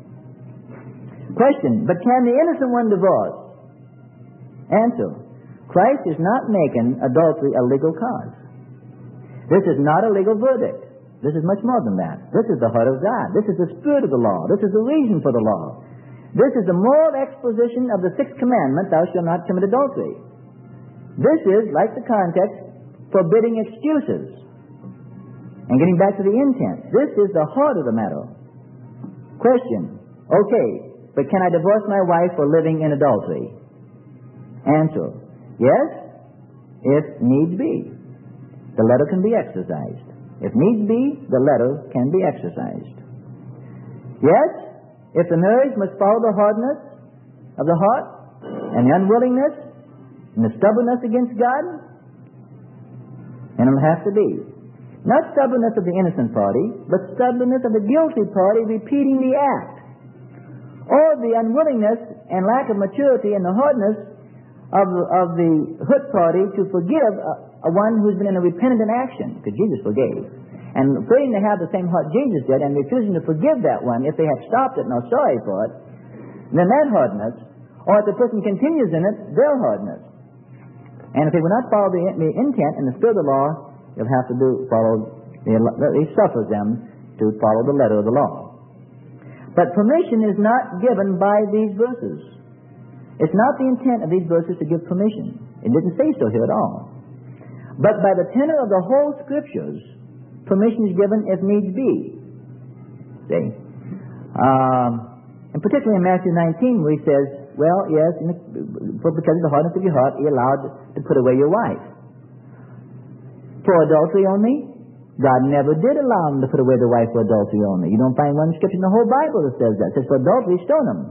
Question, but can the innocent one divorce? Answer, Christ is not making adultery a legal cause. This is not a legal verdict. This is much more than that. This is the heart of God. This is the spirit of the law. This is the reason for the law. This is the moral exposition of the sixth commandment, thou shalt not commit adultery. This is, like the context, forbidding excuses. And getting back to the intent, this is the heart of the matter. Question, okay, but can I divorce my wife for living in adultery? Answer, yes, if needs be. The letter can be exercised. If needs be, the letter can be exercised. Yes, if the marriage must follow the hardness of the heart and the unwillingness and the stubbornness against God, then it'll have to be. Not stubbornness of the innocent party, but stubbornness of the guilty party repeating the act. Or the unwillingness and lack of maturity and the hardness of, of the hurt party to forgive a, a one who's been in a repentant action, because Jesus forgave. And failing to have the same heart Jesus did and refusing to forgive that one if they had stopped it and are sorry for it, then that hardness, or if the person continues in it, their hardness. And if they will not follow the, the intent and the spirit of the law, they'll have to do follow, he suffers them to follow the letter of the law. But permission is not given by these verses. It's not the intent of these verses to give permission. It didn't say so here at all. But by the tenor of the whole Scriptures, permission is given if needs be. See? Um, and particularly in Matthew nineteen, where he says, well, yes, for because of the hardness of your heart, you're allowed to put away your wife. For adultery only? God never did allow him to put away the wife for adultery only. You don't find one scripture in the whole Bible that says that. It says for adultery, stone him.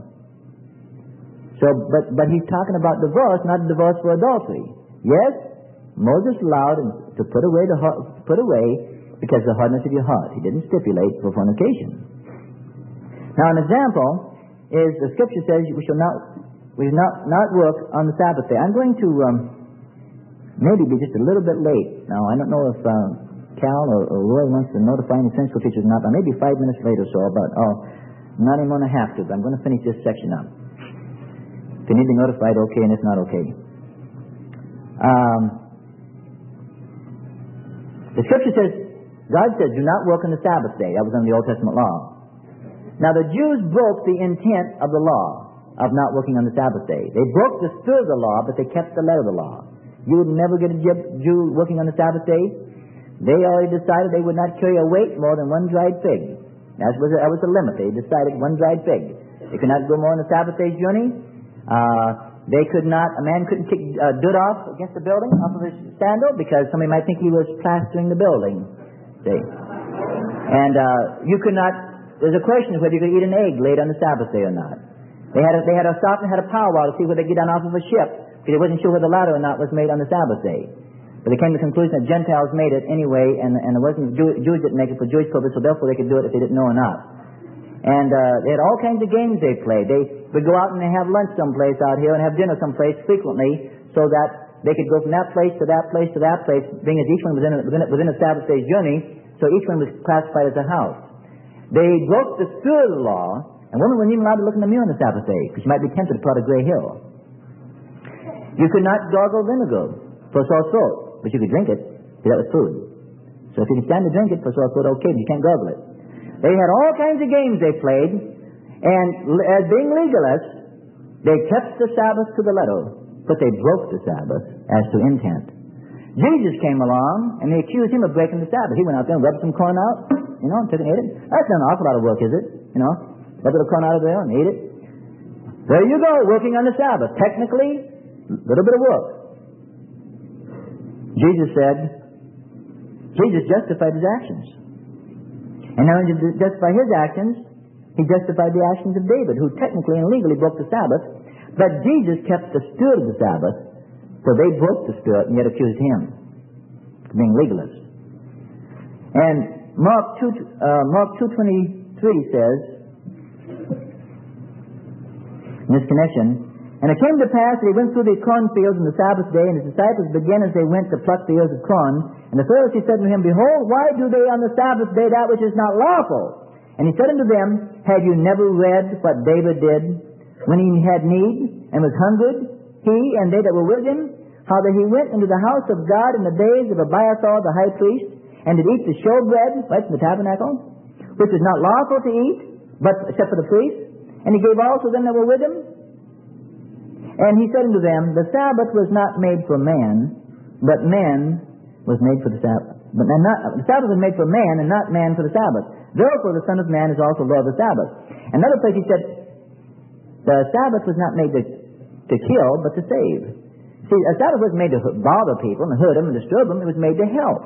So, but, but he's talking about divorce, not divorce for adultery. Yes, Moses allowed him to put away the put away because of the hardness of your heart. He didn't stipulate for fornication. Now, an example is the scripture says we shall not we shall not not work on the Sabbath day. I'm going to um, maybe be just a little bit late. Now, I don't know if uh, Cal or, or Roy wants to notify any Sunday school teachers or not. But maybe five minutes late or so. But oh, not even going to have to. But I'm going to finish this section up. If you need to be notified, okay, and if not, okay. Um, the scripture says, God says, do not work on the Sabbath day. That was under the Old Testament law. Now, the Jews broke the intent of the law of not working on the Sabbath day. They broke the spirit of the law, but they kept the letter of the law. You would never get a Jew working on the Sabbath day. They already decided they would not carry a weight more than one dried fig. That was, that was the limit. They decided one dried fig. They could not go more on the Sabbath day's journey. Uh, they could not, a man couldn't kick uh, dirt off against the building, off of his sandal, because somebody might think he was plastering the building. See? And uh, you could not, there's a question of whether you could eat an egg laid on the Sabbath day or not. They had a, they had to stop and had a powwow to see whether they could get down off of a ship, because they wasn't sure whether the ladder or not was made on the Sabbath day. But they came to the conclusion that Gentiles made it anyway, and, and it wasn't Jew, Jews didn't make it for Jewish purpose, so therefore they could do it if they didn't know or not. And uh, they had all kinds of games they played. They would go out and they have lunch someplace out here and have dinner someplace frequently, so that they could go from that place to that place to that place, being as each one was in a, within, a, within a Sabbath day's journey, so each one was classified as a house. They broke the spirit of the law, and women weren't even allowed to look in the mirror on the Sabbath day, because you might be tempted to plot a gray hill. You could not gargle vinegar for sore throat, but you could drink it, because that was food. So if you can stand to drink it for sore throat, okay, but you can't gargle it. They had all kinds of games they played, and as being legalists, they kept the Sabbath to the letter, but they broke the Sabbath as to intent. Jesus came along, and they accused him of breaking the Sabbath. He went out there and rubbed some corn out, you know, and took and ate it. That's not an awful lot of work, is it? You know, rub a little corn out of there and ate it. There you go, working on the Sabbath. Technically, a little bit of work. Jesus said, Jesus justified his actions. And not only did he justify his actions, he justified the actions of David, who technically and legally broke the Sabbath, but Jesus kept the spirit of the Sabbath, so they broke the spirit and yet accused him of being legalists. And Mark two, uh, Mark two twenty-three says, in this connection, And it came to pass that he went through the cornfields on the Sabbath day, and his disciples began as they went to pluck the ears of corn. And the Pharisees said unto him, Behold, why do they on the Sabbath day that which is not lawful? And he said unto them, Have you never read what David did when he had need and was hungered, he and they that were with him? How that he went into the house of God in the days of Abiathar the high priest, and did eat the showbread, right, from the tabernacle, which was not lawful to eat, but except for the priests. And he gave also them that were with him. And he said unto them, The Sabbath was not made for man, but man was made for the Sabbath. But not, the Sabbath was made for man, and not man for the Sabbath. Therefore the Son of Man is also Lord of the Sabbath. Another place he said, the Sabbath was not made to, to kill, but to save. See, a Sabbath wasn't made to bother people and hurt them and disturb them. It was made to help.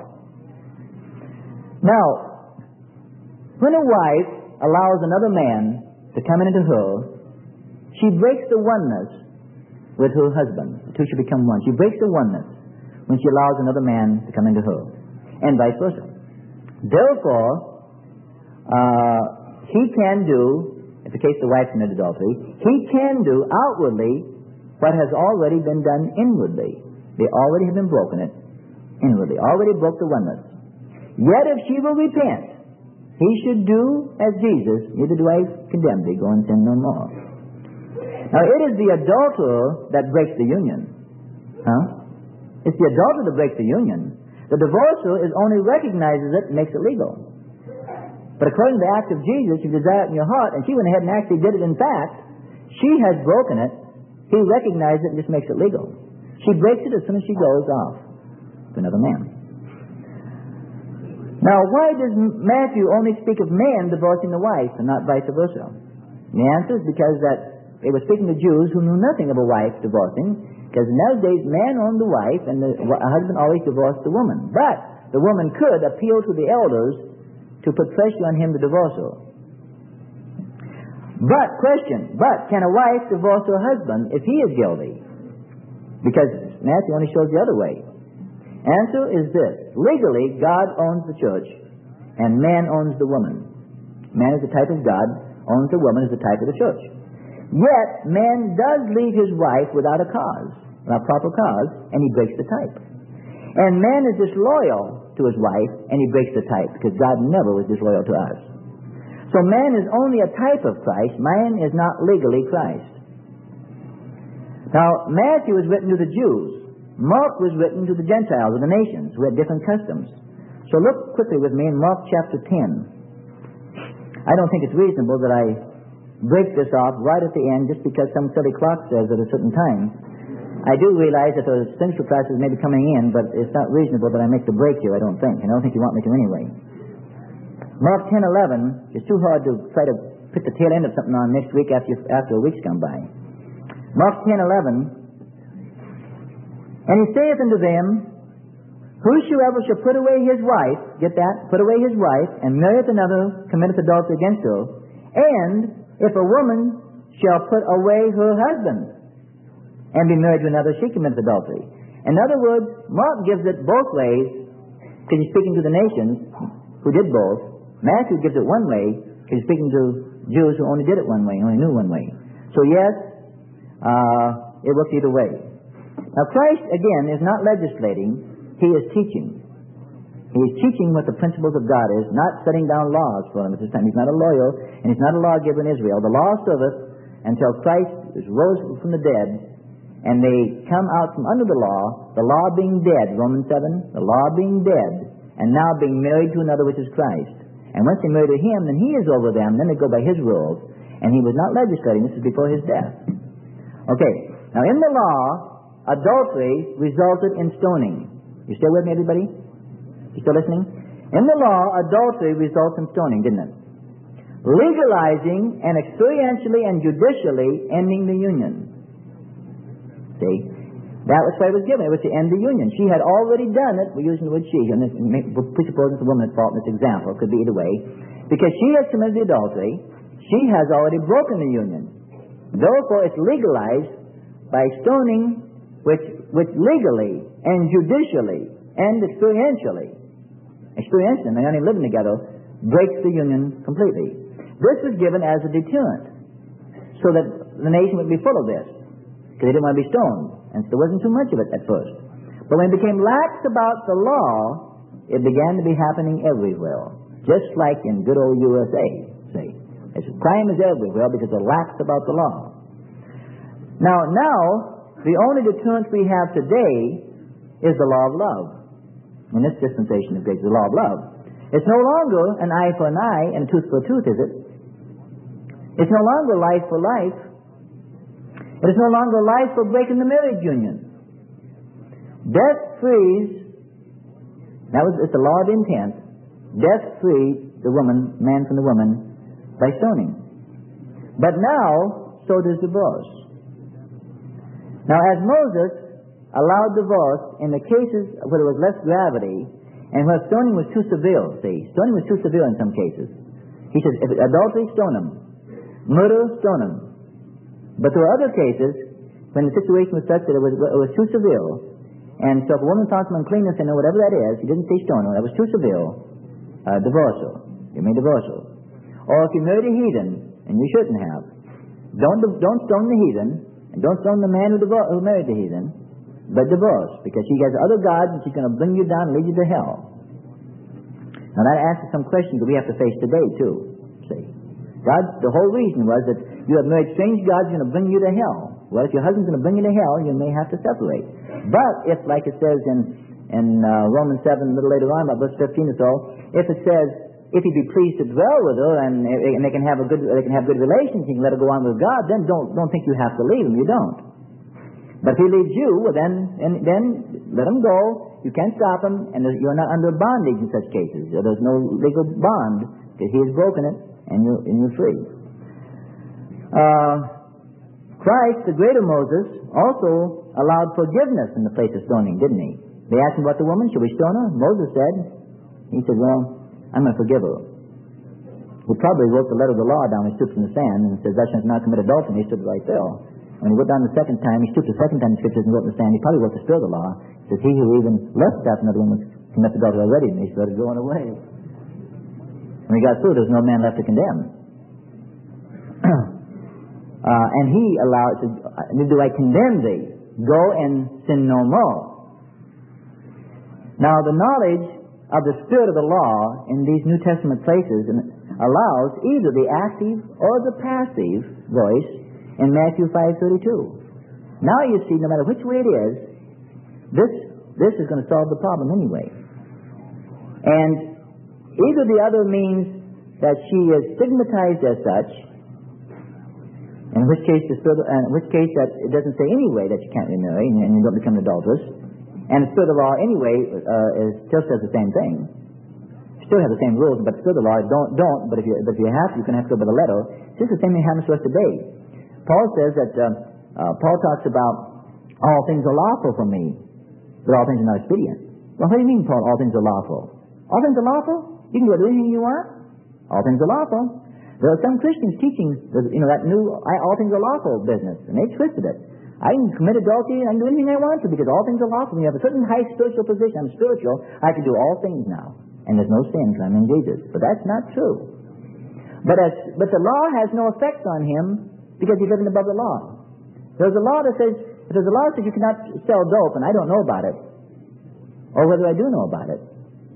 Now, when a wife allows another man to come into her, she breaks the oneness with her husband. The two should become one. She breaks the oneness when she allows another man to come into her, and vice versa. Therefore, uh, he can do, in the case of the wife committed adultery, he can do outwardly what has already been done inwardly. They already have been broken it inwardly, already broke the oneness. Yet if she will repent, he should do as Jesus, neither do I condemn thee, go and sin no more. Now, it is the adulterer that breaks the union. Huh? It's the adulterer that breaks the union. The divorcer is only recognizes it and makes it legal. But according to the act of Jesus, you desire it in your heart, and she went ahead and actually did it in fact. She has broken it. He recognizes it and just makes it legal. She breaks it as soon as she goes off to another man. Now, why does Matthew only speak of man divorcing the wife and not vice versa? The answer is because that they were speaking to Jews who knew nothing of a wife divorcing, because in those days man owned the wife and the a husband always divorced the woman. But the woman could appeal to the elders to put pressure on him to divorce her. But, question, but can a wife divorce her husband if he is guilty? Because Matthew only shows the other way. Answer is this. Legally, God owns the church, and man owns the woman. Man is the type of God, owns the woman as the type of the church. Yet, man does leave his wife without a cause, without proper cause, and he breaks the type. And man is disloyal to his wife, and he breaks the type, because God never was disloyal to us. So man is only a type of Christ. Man is not legally Christ. Now, Matthew was written to the Jews. Mark was written to the Gentiles, or the nations, who had different customs. So look quickly with me in Mark chapter ten. I don't think it's reasonable that I break this off right at the end just because some silly clock says at a certain time. I do realize that the central classes may be coming in, but it's not reasonable that I make the break here, I don't think. And I don't think you want me to anyway. Mark ten eleven is too hard to try to put the tail end of something on next week after, after a week's gone by. Mark ten eleven, And he saith unto them, Whosoever shall put away his wife, get that, put away his wife, and marrieth another, committeth adultery against her. And if a woman shall put away her husband and be married to another, she commits adultery. In other words, Mark gives it both ways, because he's speaking to the nations who did both. Matthew gives it one way, because he's speaking to Jews who only did it one way, only knew one way. So yes, uh, it works either way. Now Christ, again, is not legislating, he is teaching. He is teaching what the principles of God is, not setting down laws for them at this time. He's not a lawyer, and he's not a lawgiver in Israel. The law serveth until Christ is rose from the dead, and they come out from under the law, the law being dead, Romans seven, the law being dead, and now being married to another, which is Christ. And once they marry to him, then he is over them, then they go by his rules, and he was not legislating. This is before his death. Okay, now in the law, adultery resulted in stoning. You still with me, everybody? You still listening? In the law, adultery results in stoning, didn't it? Legalizing and experientially and judicially ending the union. See? That was why it was given. It was to end the union. She had already done it. We're using the word she, and this presupposes the woman at fault in this example. It could be either way. Because she has committed the adultery, she has already broken the union. Therefore, it's legalized by stoning, which, which legally and judicially and experientially, experientially, and only living together, breaks the union completely. This was given as a deterrent, so that the nation would be full of this. because they didn't want to be stoned. And so there wasn't too much of it at first. But when it became lax about the law, it began to be happening everywhere. Just like in good old U S A, see. It's, crime is everywhere because they're lax about the law. Now, now, the only deterrent we have today is the law of love. In this dispensation of grace, the law of love. It's no longer an eye for an eye and a tooth for a tooth, is it? It's no longer life for life. It is no longer life for breaking the marriage union. Death frees, that was it's the law of intent. Death freed the woman, man from the woman, by stoning. But now, so does divorce. Now, as Moses allowed divorce in the cases where there was less gravity and where stoning was too severe, see, stoning was too severe in some cases. He says, if adultery, stone him. Murder, stone him. But there were other cases when the situation was such that it was, it was too severe. And so if a woman found some uncleanness in her, whatever that is, he didn't say stone her, that was too severe, uh, divorce her. You may divorce her. Or if you married a heathen, and you shouldn't have, don't, don't stone the heathen, and don't stone the man who, divor- who married the heathen, but divorce, because she has other gods and she's going to bring you down and lead you to hell. Now that answers some questions that we have to face today too. See, God, the whole reason was that you have married strange gods are going to bring you to hell. Well, if your husband's going to bring you to hell, you may have to separate. But if, like it says in in uh, Romans seven, a little later on, about verse fifteen or so, if it says, if he be pleased to dwell with her and, and they can have a good they can have good relations, you can let her go on with God, then don't don't think you have to leave him. You don't. But if he leaves you, well then and, then let him go. You can't stop him, and you're not under bondage in such cases. There's no legal bond because he has broken it, and you're and you're free. Uh, Christ, the greater Moses, also allowed forgiveness in the place of stoning, didn't he? They asked him about the woman, should we stone her? Moses said, he said, well, I'm going to forgive her. He probably wrote the letter of the law down, he stooped in the sand, and says, thou shalt not commit adultery, and he stood right there. When he went down the second time, he stooped the second time in the scriptures and wrote in the sand, he probably wrote the spirit of the law. He says, he who even lusts after another woman commits adultery already, and he started going away. When he got through, there was no man left to condemn. Uh, and he allowed, to, do I condemn thee? Go and sin no more. Now, the knowledge of the spirit of the law in these New Testament places allows either the active or the passive voice in Matthew five thirty-two. Now you see, no matter which way it is, this, this is going to solve the problem anyway. And either the other means that she is stigmatized as such, in which case, the spirit, uh, in which case that it doesn't say anyway that you can't remarry and, and you don't become an adulteress. And the spirit of the law anyway uh, is, still says the same thing. You still have the same rules, but the spirit of the law don't don't. But if you but if you have to, you can have to go by the letter. This is the same thing happens to us today. Paul says that uh, uh, Paul talks about all things are lawful for me, but all things are not expedient. Well, what do you mean, Paul? All things are lawful. All things are lawful. You can go do anything you want. All things are lawful. There are some Christians teaching, you know, that new all things are lawful business, and they twisted it. I can commit adultery and I can do anything I want to because all things are lawful. When you have a certain high spiritual position, I'm spiritual, I can do all things now. And there's no sin because I'm in Jesus. But that's not true. But as, but the law has no effect on him because he's living above the law. There's a law that says, if there's a law that says you cannot sell dope and I don't know about it, or whether I do know about it,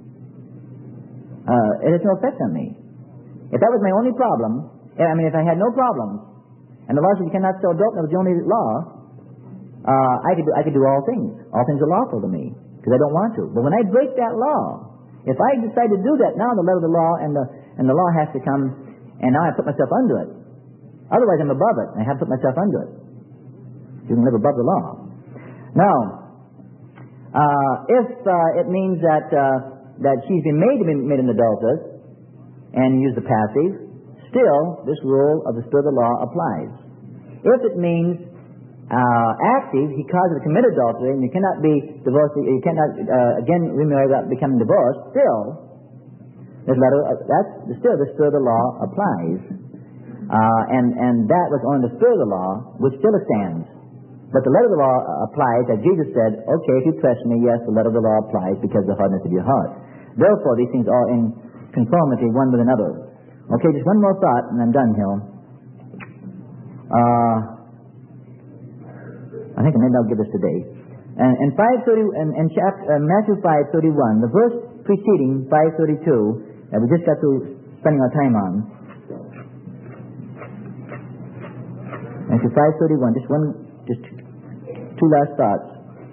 uh, it has no effect on me. If that was my only problem, I mean, if I had no problems, and the law says you cannot sell dope, and that was the only law, uh, I could do, I could do all things. All things are lawful to me, because I don't want to. But when I break that law, if I decide to do that, now the letter of the law and the and the law has to come, and now I put myself under it. Otherwise, I'm above it, and I have to put myself under it. You can live above the law. Now, uh, if uh, it means that uh, that she's been made to be made an adulteress, and use the passive, still this rule of the spirit of the law applies. If it means uh, active, he caused her to commit adultery, and you cannot be divorced, you cannot uh, again remarry without becoming divorced, still, this letter, uh, that's, still the spirit of the law applies. Uh, and, and that was on the spirit of the law, which still stands. But the letter of the law applies, as Jesus said, okay, if you trust me, yes, the letter of the law applies because of the hardness of your heart. Therefore, these things are in conformity one with another. Okay, just one more thought, and I'm done here. Uh, I think maybe I'll give this today. And, and five thirty, and, and chapter, uh, Matthew five thirty-one, the verse preceding five thirty-two that we just got through spending our time on. Matthew five thirty-one, just one, just two last thoughts.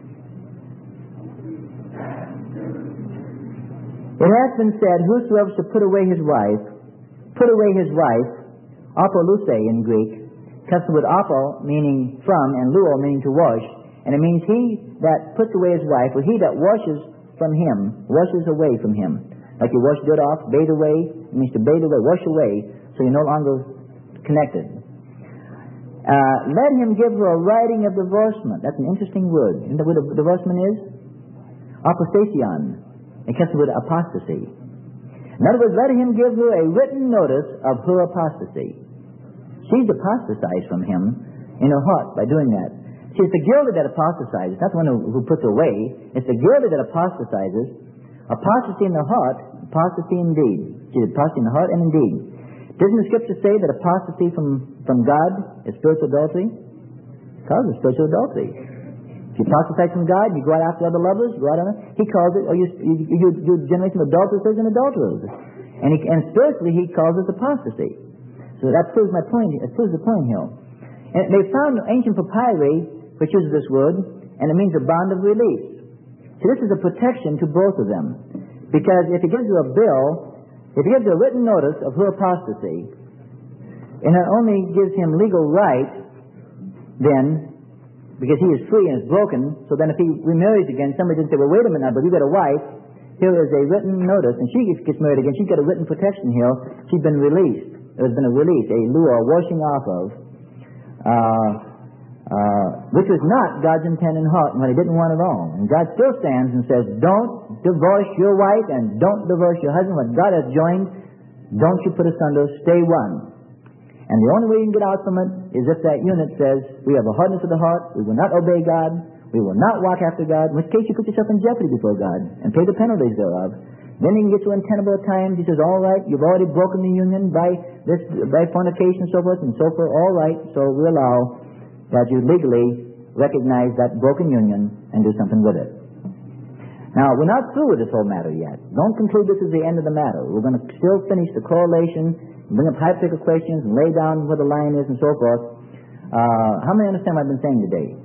It has been said, whosoever shall put away his wife, put away his wife, apoluse in Greek, comes with apo meaning from and luo meaning to wash, and it means he that puts away his wife, or he that washes from him, washes away from him. Like you wash dirt off, bathe away, it means to bathe away, wash away, so you're no longer connected. Uh, let him give her a writing of divorcement. That's an interesting word. You know what a divorcement is? Apostasion. It comes with apostasy. In other words, let him give her a written notice of her apostasy. She's apostatized from him in her heart by doing that. See, it's the guilty that apostatizes, not the one who, who puts her away. It's the guilty that apostatizes. Apostasy in the heart, apostasy indeed. See, apostasy in the heart and indeed. Doesn't the Scripture say that apostasy from, from God is spiritual adultery? It causes spiritual adultery. If you apostatize from God, you go out after other lovers, go out on it, he calls it, or you, you, you, you generation of adulterers and adulterers. And, he, and spiritually, he calls it apostasy. So that proves my point, it proves the point here. And they found ancient papyri, which uses this word, and it means a bond of release. So this is a protection to both of them. Because if he gives you a bill, if he gives you a written notice of her apostasy, and it only gives him legal right, then, because he is free and is broken, so then if he remarries again, somebody didn't say, well, wait a minute now, but you got a wife, here is a written notice, and she gets married again, she's got a written protection here, she's been released. There has been a release, a lure, a washing off of, uh, uh, which was not God's intent and heart, and what he didn't want at all. And God still stands and says, don't divorce your wife and don't divorce your husband. What God has joined, don't you put asunder, stay one. And the only way you can get out from it is if that unit says, we have a hardness of the heart, we will not obey God, we will not walk after God, in which case you put yourself in jeopardy before God and pay the penalties thereof. Then he can get you in tenable times. He says, all right, you've already broken the union by this, by fornication and so forth and so forth, all right, so we allow that you legally recognize that broken union and do something with it. Now, we're not through with this whole matter yet. Don't conclude this is the end of the matter. We're going to still finish the correlation, bring up hypothetical questions, and lay down where the line is and so forth. Uh, how many understand what I've been saying today?